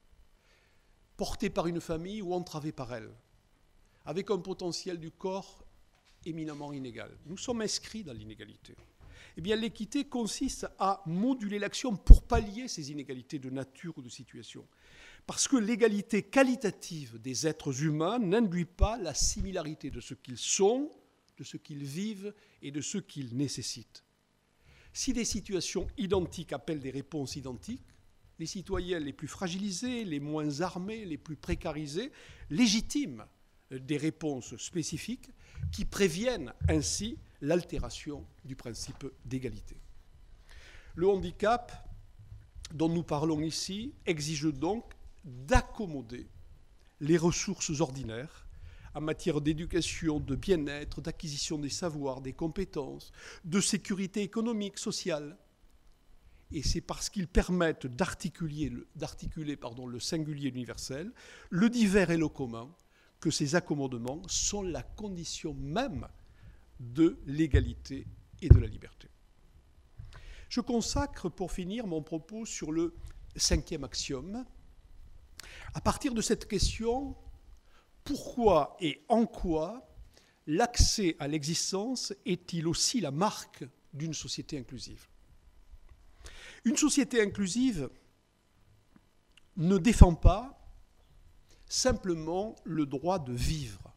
portés par une famille ou entravés par elle, avec un potentiel du corps éminemment inégal. Nous sommes inscrits dans l'inégalité. Eh bien, l'équité consiste à moduler l'action pour pallier ces inégalités de nature ou de situation. Parce que l'égalité qualitative des êtres humains n'induit pas la similarité de ce qu'ils sont, de ce qu'ils vivent et de ce qu'ils nécessitent. Si des situations identiques appellent des réponses identiques, les citoyens les plus fragilisés, les moins armés, les plus précarisés, légitiment des réponses spécifiques qui préviennent ainsi l'altération du principe d'égalité. Le handicap dont nous parlons ici exige donc d'accommoder les ressources ordinaires en matière d'éducation, de bien-être, d'acquisition des savoirs, des compétences, de sécurité économique, sociale. Et c'est parce qu'ils permettent d'articuler, d'articuler pardon, le singulier et l'universel, le divers et le commun, que ces accommodements sont la condition même de l'égalité et de la liberté. Je consacre pour finir mon propos sur le cinquième axiome. À partir de cette question, pourquoi et en quoi l'accès à l'existence est-il aussi la marque d'une société inclusive? Une société inclusive ne défend pas simplement le droit de vivre,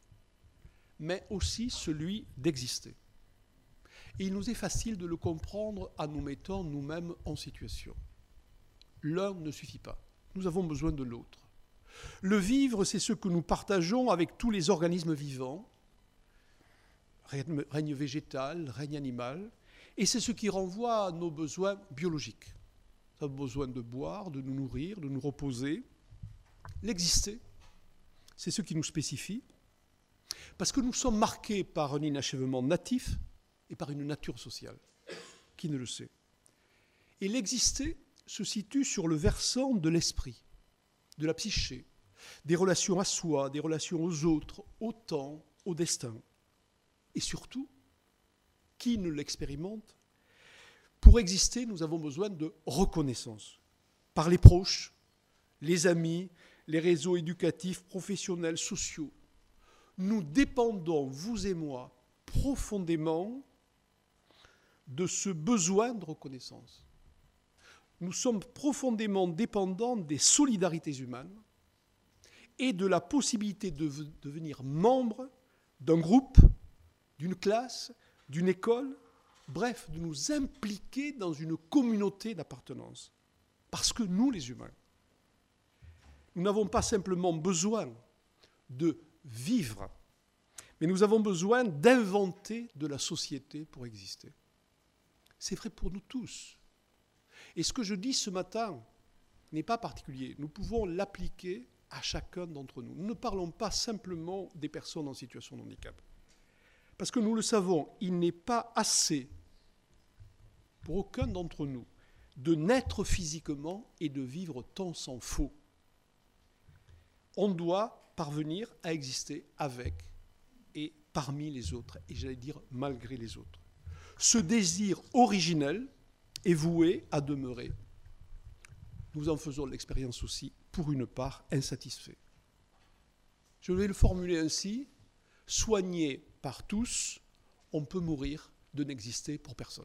mais aussi celui d'exister. Et il nous est facile de le comprendre en nous mettant nous-mêmes en situation. L'un ne suffit pas. nous avons besoin de l'autre. Le vivre, c'est ce que nous partageons avec tous les organismes vivants, règne végétal, règne animal, et c'est ce qui renvoie à nos besoins biologiques. Nous avons besoin de boire, de nous nourrir, de nous reposer. L'exister, c'est ce qui nous spécifie, parce que nous sommes marqués par un inachèvement natif et par une nature sociale. Qui ne le sait? Et l'exister se situe sur le versant de l'esprit, de la psyché, des relations à soi, des relations aux autres, au temps, au destin. Et surtout, qui ne l'expérimente? Pour exister, nous avons besoin de reconnaissance par les proches, les amis, les réseaux éducatifs, professionnels, sociaux. Nous dépendons, vous et moi, profondément de ce besoin de reconnaissance. Nous sommes profondément dépendants des solidarités humaines et de la possibilité de devenir membre d'un groupe, d'une classe, d'une école, bref, de nous impliquer dans une communauté d'appartenance. Parce que nous, les humains, nous n'avons pas simplement besoin de vivre, mais nous avons besoin d'inventer de la société pour exister. C'est vrai pour nous tous. Et ce que je dis ce matin n'est pas particulier. Nous pouvons l'appliquer à chacun d'entre nous. Nous ne parlons pas simplement des personnes en situation de handicap. Parce que nous le savons, il n'est pas assez pour aucun d'entre nous de naître physiquement et de vivre tant s'en faut. On doit parvenir à exister avec et parmi les autres, et j'allais dire malgré les autres. Ce désir originel est voué à demeurer. Nous en faisons l'expérience aussi, pour une part, insatisfait. Je vais le formuler ainsi: soigné par tous, on peut mourir de n'exister pour personne.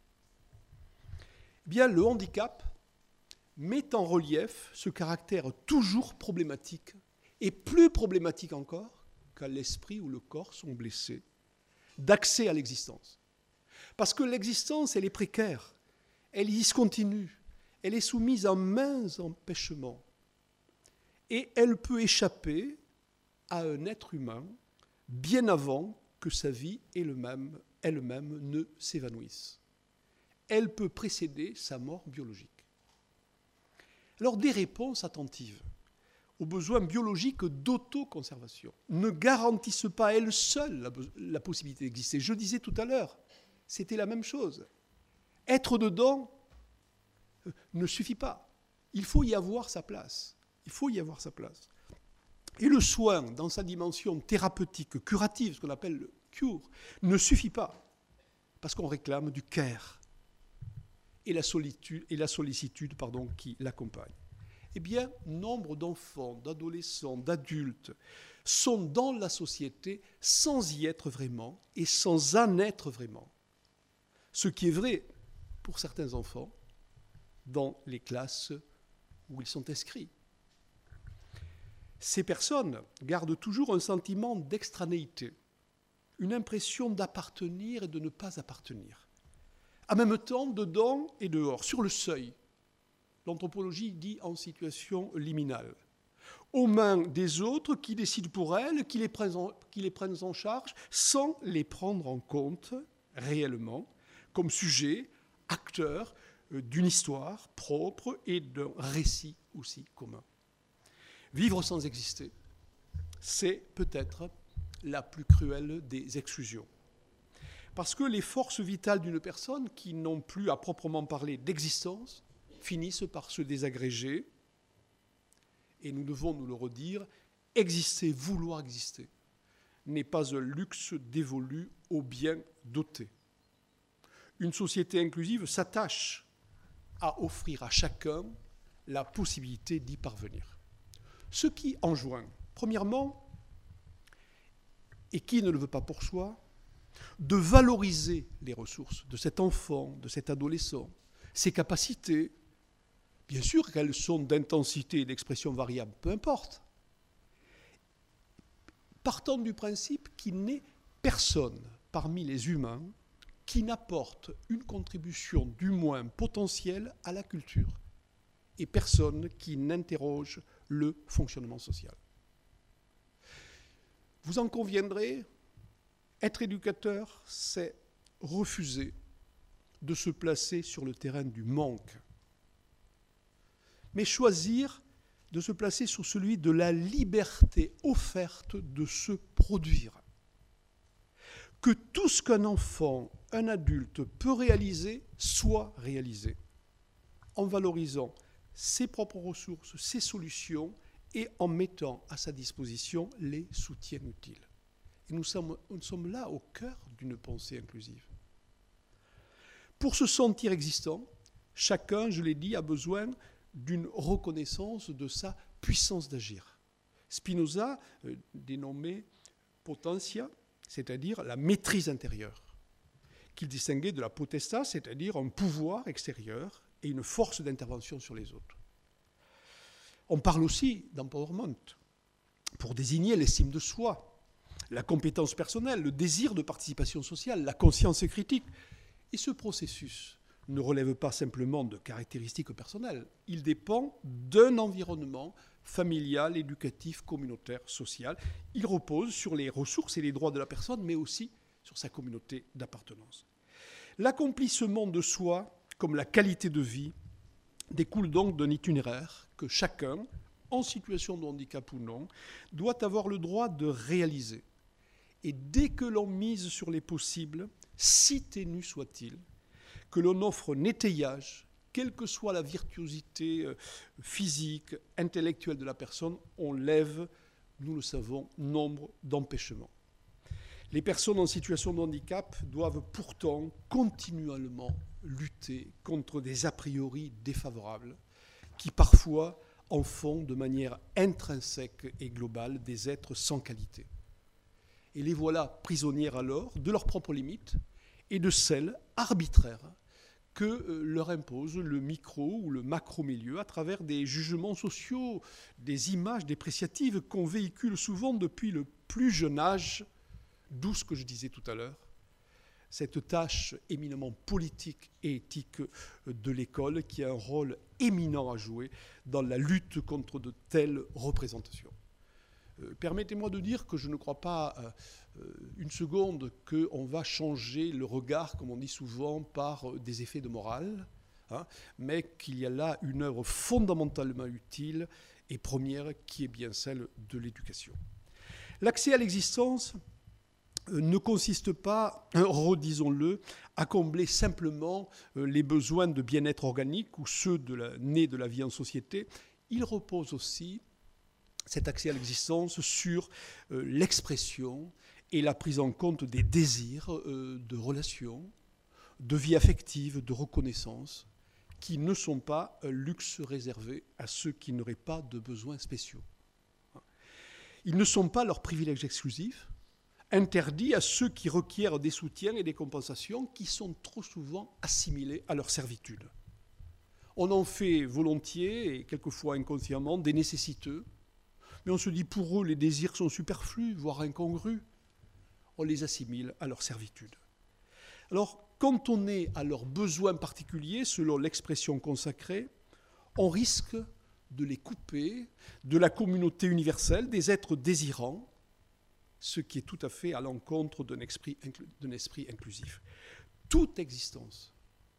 Eh bien, le handicap met en relief ce caractère toujours problématique, et plus problématique encore quand l'esprit ou le corps sont blessés, d'accès à l'existence. Parce que l'existence, elle est précaire, elle est discontinue, elle est soumise à maints empêchements, et elle peut échapper à un être humain bien avant que sa vie elle-même, elle-même ne s'évanouisse. Elle peut précéder sa mort biologique. Alors, des réponses attentives aux besoins biologiques d'autoconservation ne garantissent pas elles seules la, la possibilité d'exister. Je disais tout à l'heure, c'était la même chose. Être dedans euh, ne suffit pas. Il faut y avoir sa place. Il faut y avoir sa place. Et le soin, dans sa dimension thérapeutique, curative, ce qu'on appelle le cure, ne suffit pas, parce qu'on réclame du care et la solitude, et la sollicitude pardon, qui l'accompagne. Eh bien, nombre d'enfants, d'adolescents, d'adultes sont dans la société sans y être vraiment et sans en être vraiment. Ce qui est vrai pour certains enfants dans les classes où ils sont inscrits. Ces personnes gardent toujours un sentiment d'extranéité, une impression d'appartenir et de ne pas appartenir. En même temps, dedans et dehors, sur le seuil, l'anthropologie dit en situation liminale, aux mains des autres qui décident pour elles, qui les prennent en, qui les prennent en charge, sans les prendre en compte réellement, comme sujet, acteur d'une histoire propre et d'un récit aussi commun. Vivre sans exister, c'est peut-être la plus cruelle des exclusions. Parce que les forces vitales d'une personne qui n'ont plus à proprement parler d'existence finissent par se désagréger. Et nous devons nous le redire, exister, vouloir exister, n'est pas un luxe dévolu aux bien dotés. Une société inclusive s'attache à offrir à chacun la possibilité d'y parvenir. Ce qui enjoint, premièrement, et qui ne le veut pas pour soi, de valoriser les ressources de cet enfant, de cet adolescent, ses capacités, bien sûr qu'elles sont d'intensité et d'expression variable, peu importe. Partant du principe qu'il n'est personne parmi les humains qui n'apporte une contribution du moins potentielle à la culture et personne qui n'interroge le fonctionnement social. Vous en conviendrez, être éducateur, c'est refuser de se placer sur le terrain du manque, mais choisir de se placer sur celui de la liberté offerte de se produire. Que tout ce qu'un enfant, un adulte peut réaliser, soit réalisé, en valorisant ses propres ressources, ses solutions, et en mettant à sa disposition les soutiens utiles. Et nous sommes, nous sommes là au cœur d'une pensée inclusive. Pour se sentir existant, chacun, je l'ai dit, a besoin d'une reconnaissance de sa puissance d'agir. Spinoza euh, dénommait potentia, c'est-à-dire la maîtrise intérieure, qu'il distinguait de la potestas, c'est-à-dire un pouvoir extérieur et une force d'intervention sur les autres. On parle aussi d'empowerment pour désigner l'estime de soi, la compétence personnelle, le désir de participation sociale, la conscience critique. Et ce processus ne relève pas simplement de caractéristiques personnelles, il dépend d'un environnement familial, éducatif, communautaire, social. Il repose sur les ressources et les droits de la personne, mais aussi sur sa communauté d'appartenance. L'accomplissement de soi, comme la qualité de vie, découle donc d'un itinéraire que chacun, en situation de handicap ou non, doit avoir le droit de réaliser. Et dès que l'on mise sur les possibles, si ténus soient-ils, que l'on offre un étayage, quelle que soit la virtuosité physique, intellectuelle de la personne, on lève, nous le savons, nombre d'empêchements. Les personnes en situation de handicap doivent pourtant continuellement lutter contre des a priori défavorables qui parfois en font de manière intrinsèque et globale des êtres sans qualité. Et les voilà prisonnières alors de leurs propres limites et de celles arbitraires que leur impose le micro ou le macro-milieu à travers des jugements sociaux, des images dépréciatives qu'on véhicule souvent depuis le plus jeune âge, d'où ce que je disais tout à l'heure, cette tâche éminemment politique et éthique de l'école qui a un rôle éminent à jouer dans la lutte contre de telles représentations. Euh, permettez-moi de dire que je ne crois pas euh, une seconde qu'on va changer le regard, comme on dit souvent, par euh, des effets de morale, hein, mais qu'il y a là une œuvre fondamentalement utile et première qui est bien celle de l'éducation. L'accès à l'existence ne consiste pas, redisons-le, à combler simplement les besoins de bien-être organique ou ceux de la, nés de la vie en société. Il repose aussi, cet accès à l'existence, sur l'expression et la prise en compte des désirs de relations, de vie affective, de reconnaissance, qui ne sont pas un luxe réservé à ceux qui n'auraient pas de besoins spéciaux. Ils ne sont pas leurs privilèges exclusifs, interdits à ceux qui requièrent des soutiens et des compensations qui sont trop souvent assimilés à leur servitude. On en fait volontiers, et quelquefois inconsciemment, des nécessiteux, mais on se dit pour eux les désirs sont superflus, voire incongrus. On les assimile à leur servitude. Alors, quand on est à leurs besoins particuliers, selon l'expression consacrée, on risque de les couper de la communauté universelle des êtres désirants, ce qui est tout à fait à l'encontre d'un esprit, d'un esprit inclusif. Toute existence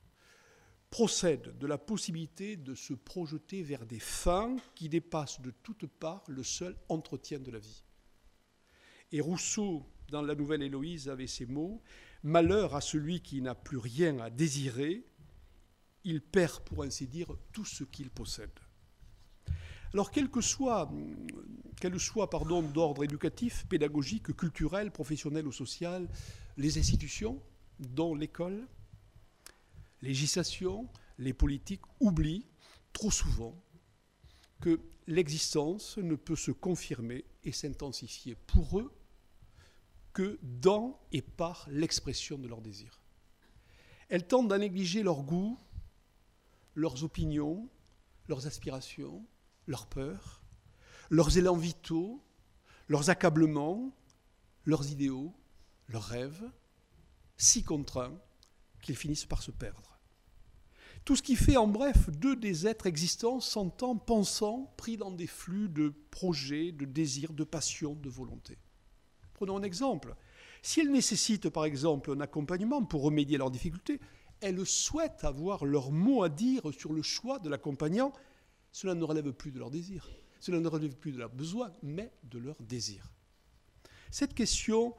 procède de la possibilité de se projeter vers des fins qui dépassent de toutes parts le seul entretien de la vie. Et Rousseau, dans la Nouvelle Héloïse, avait ces mots « Malheur à celui qui n'a plus rien à désirer, il perd, pour ainsi dire, tout ce qu'il possède. » Alors, quel que soit, quel soit pardon, d'ordre éducatif, pédagogique, culturel, professionnel ou social, les institutions, dont l'école, législation, les politiques oublient trop souvent que l'existence ne peut se confirmer et s'intensifier pour eux que dans et par l'expression de leurs désirs. Elles tendent à négliger leurs goûts, leurs opinions, leurs aspirations, leurs peurs, leurs élans vitaux, leurs accablements, leurs idéaux, leurs rêves, si contraints qu'ils finissent par se perdre. Tout ce qui fait, en bref, d'eux des êtres existants, sentant, pensant, pris dans des flux de projets, de désirs, de passions, de volontés. Prenons un exemple. Si elles nécessitent, par exemple, un accompagnement pour remédier à leurs difficultés, elles souhaitent avoir leur mot à dire sur le choix de l'accompagnant. Cela ne relève plus de leurs désirs, cela ne relève plus de leurs besoins, mais de leurs désirs. Cette question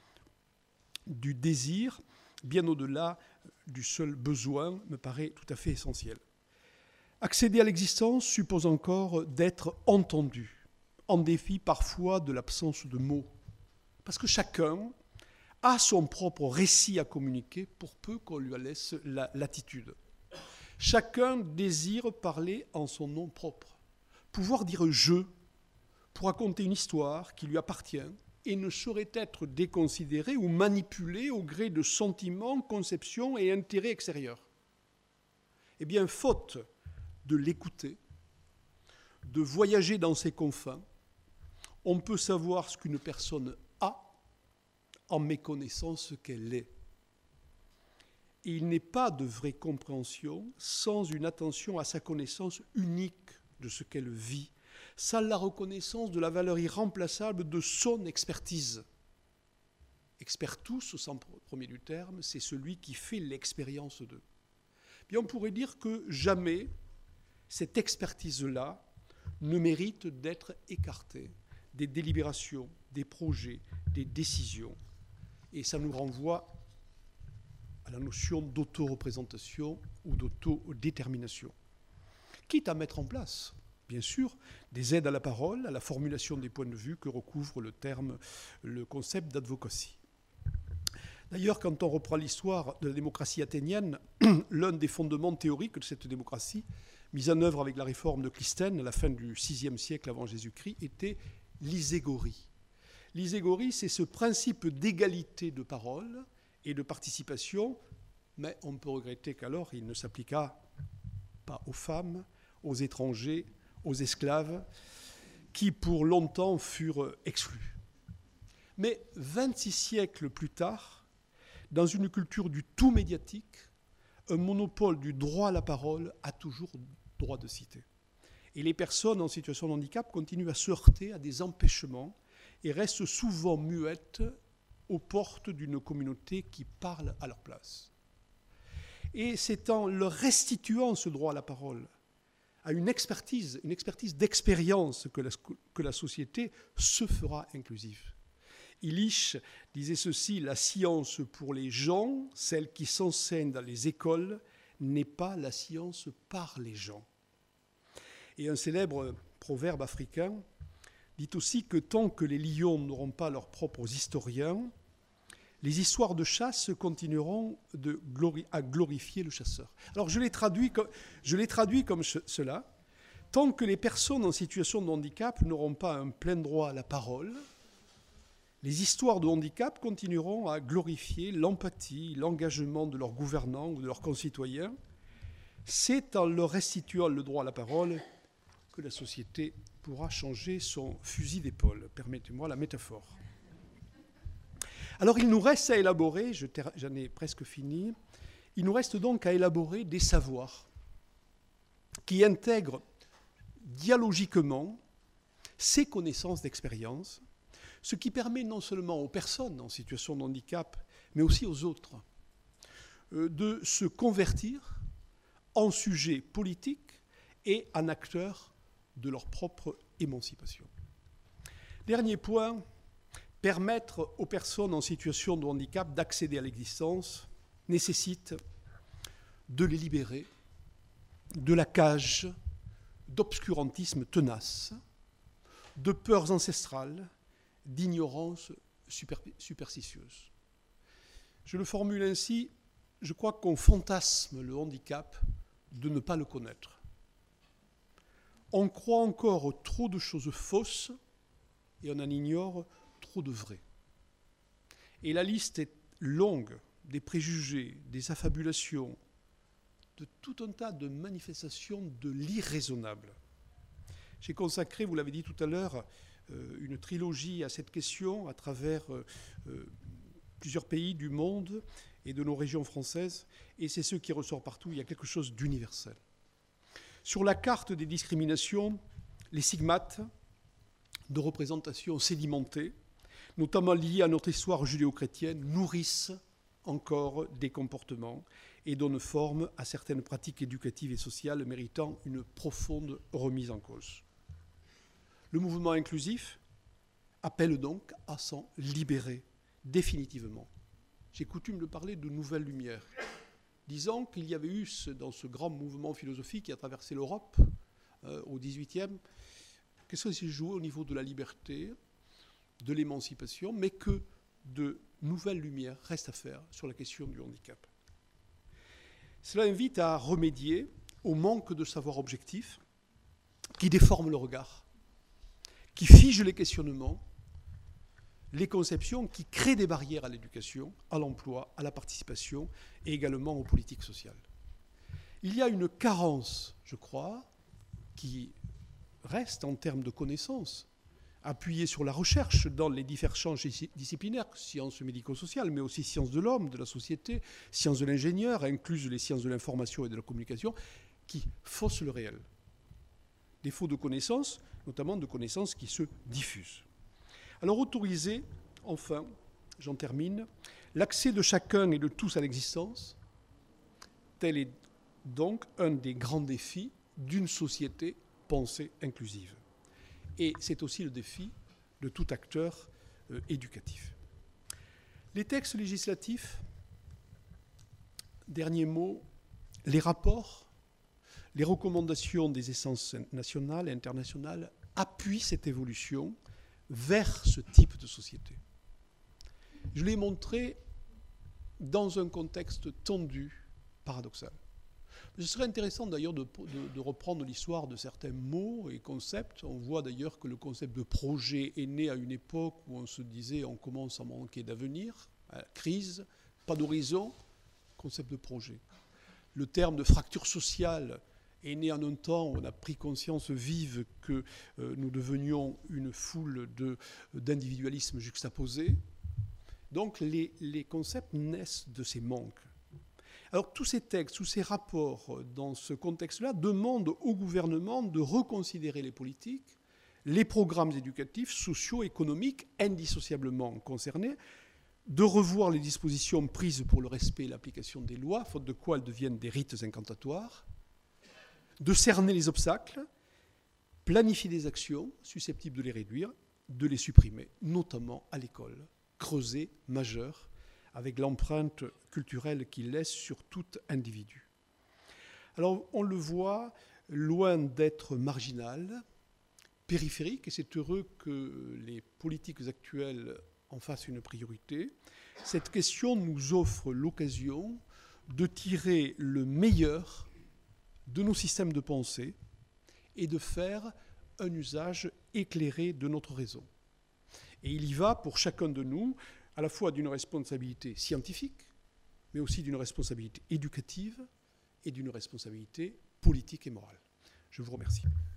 du désir, bien au-delà du seul besoin, me paraît tout à fait essentielle. Accéder à l'existence suppose encore d'être entendu, en défi parfois de l'absence de mots. Parce que chacun a son propre récit à communiquer pour peu qu'on lui laisse la latitude. Chacun désire parler en son nom propre, pouvoir dire « je » pour raconter une histoire qui lui appartient et ne saurait être déconsidéré ou manipulé au gré de sentiments, conceptions et intérêts extérieurs. Eh bien, faute de l'écouter, de voyager dans ses confins, on peut savoir ce qu'une personne a en méconnaissant ce qu'elle est. Et il n'est pas de vraie compréhension sans une attention à sa connaissance unique de ce qu'elle vit, sans la reconnaissance de la valeur irremplaçable de son expertise. Expertus, au sens premier du terme, c'est celui qui fait l'expérience d'eux. Bien, on pourrait dire que jamais cette expertise-là ne mérite d'être écartée des délibérations, des projets, des décisions. Et ça nous renvoie à la notion d'auto-représentation ou d'autodétermination. Quitte à mettre en place, bien sûr, des aides à la parole, à la formulation des points de vue que recouvre le terme, le concept d'advocacy. D'ailleurs, quand on reprend l'histoire de la démocratie athénienne, l'un des fondements théoriques de cette démocratie, mis en œuvre avec la réforme de Clisthène à la fin du sixième siècle avant Jésus-Christ, était l'iségorie. L'iségorie, c'est ce principe d'égalité de parole et de participation, mais on peut regretter qu'alors il ne s'appliqua pas aux femmes, aux étrangers, aux esclaves, qui pour longtemps furent exclus. Mais vingt-six siècles plus tard, dans une culture du tout médiatique, un monopole du droit à la parole a toujours droit de citer. Et les personnes en situation de handicap continuent à se heurter à des empêchements et restent souvent muettes aux portes d'une communauté qui parle à leur place. Et c'est en leur restituant ce droit à la parole, à une expertise, une expertise d'expérience que la, que la société se fera inclusive. Illich disait ceci, la science pour les gens, celle qui s'enseigne dans les écoles, n'est pas la science par les gens. Et un célèbre proverbe africain dit aussi que tant que les lions n'auront pas leurs propres historiens, les histoires de chasse continueront de glori- à glorifier le chasseur. Alors je l'ai traduit comme, je l'ai traduit comme ce, cela. Tant que les personnes en situation de handicap n'auront pas un plein droit à la parole, les histoires de handicap continueront à glorifier l'empathie, l'engagement de leurs gouvernants ou de leurs concitoyens. C'est en leur restituant le droit à la parole que la société pourra changer son fusil d'épaule. Permettez-moi la métaphore. Alors il nous reste à élaborer, je ter- j'en ai presque fini, il nous reste donc à élaborer des savoirs qui intègrent dialogiquement ces connaissances d'expérience, ce qui permet non seulement aux personnes en situation de handicap, mais aussi aux autres, euh, de se convertir en sujet politique et en acteurs de leur propre émancipation. Dernier point, permettre aux personnes en situation de handicap d'accéder à l'existence nécessite de les libérer de la cage d'obscurantisme tenace, de peurs ancestrales, d'ignorance super, superstitieuse. Je le formule ainsi, je crois qu'on fantasme le handicap de ne pas le connaître. On croit encore trop de choses fausses et on en ignore trop de vraies. Et la liste est longue des préjugés, des affabulations, de tout un tas de manifestations de l'irraisonnable. J'ai consacré, vous l'avez dit tout à l'heure, une trilogie à cette question à travers plusieurs pays du monde et de nos régions françaises, et c'est ce qui ressort partout, il y a quelque chose d'universel. Sur la carte des discriminations, les stigmates de représentation sédimentée, notamment liés à notre histoire judéo-chrétienne, nourrissent encore des comportements et donnent forme à certaines pratiques éducatives et sociales méritant une profonde remise en cause. Le mouvement inclusif appelle donc à s'en libérer définitivement. J'ai coutume de parler de nouvelles lumières, disant qu'il y avait eu ce, dans ce grand mouvement philosophique qui a traversé l'Europe euh, au dix-huitième, qu'est-ce qui s'est joué au niveau de la liberté, de l'émancipation, mais que de nouvelles lumières restent à faire sur la question du handicap. Cela invite à remédier au manque de savoir objectif qui déforme le regard, qui fige les questionnements, les conceptions, qui créent des barrières à l'éducation, à l'emploi, à la participation et également aux politiques sociales. Il y a une carence, je crois, qui reste en termes de connaissances, appuyée sur la recherche dans les divers champs disciplinaires, sciences médico-sociales, mais aussi sciences de l'homme, de la société, sciences de l'ingénieur, incluses les sciences de l'information et de la communication, qui faussent le réel. Défaut de connaissances, notamment de connaissances qui se diffusent. Alors autoriser, enfin, j'en termine, l'accès de chacun et de tous à l'existence, tel est donc un des grands défis d'une société pensée inclusive. Et c'est aussi le défi de tout acteur euh, éducatif. Les textes législatifs, dernier mot, les rapports, les recommandations des essences nationales et internationales appuient cette évolution vers ce type de société. Je l'ai montré dans un contexte tendu, paradoxal. Ce serait intéressant d'ailleurs de, de, de reprendre l'histoire de certains mots et concepts. On voit d'ailleurs que le concept de projet est né à une époque où on se disait on commence à manquer d'avenir, crise, pas d'horizon, concept de projet. Le terme de fracture sociale est né en un temps où on a pris conscience vive que euh, nous devenions une foule de, d'individualisme juxtaposé. Donc les, les concepts naissent de ces manques. Alors tous ces textes, tous ces rapports dans ce contexte-là demandent au gouvernement de reconsidérer les politiques, les programmes éducatifs, sociaux, économiques, indissociablement concernés, de revoir les dispositions prises pour le respect et l'application des lois, faute de quoi elles deviennent des rites incantatoires, de cerner les obstacles, planifier des actions susceptibles de les réduire, de les supprimer, notamment à l'école, creuset majeur, avec l'empreinte culturelle qu'il laisse sur tout individu. Alors, on le voit, loin d'être marginal, périphérique, et c'est heureux que les politiques actuelles en fassent une priorité, cette question nous offre l'occasion de tirer le meilleur de nos systèmes de pensée et de faire un usage éclairé de notre raison. Et il y va pour chacun de nous à la fois d'une responsabilité scientifique, mais aussi d'une responsabilité éducative et d'une responsabilité politique et morale. Je vous remercie.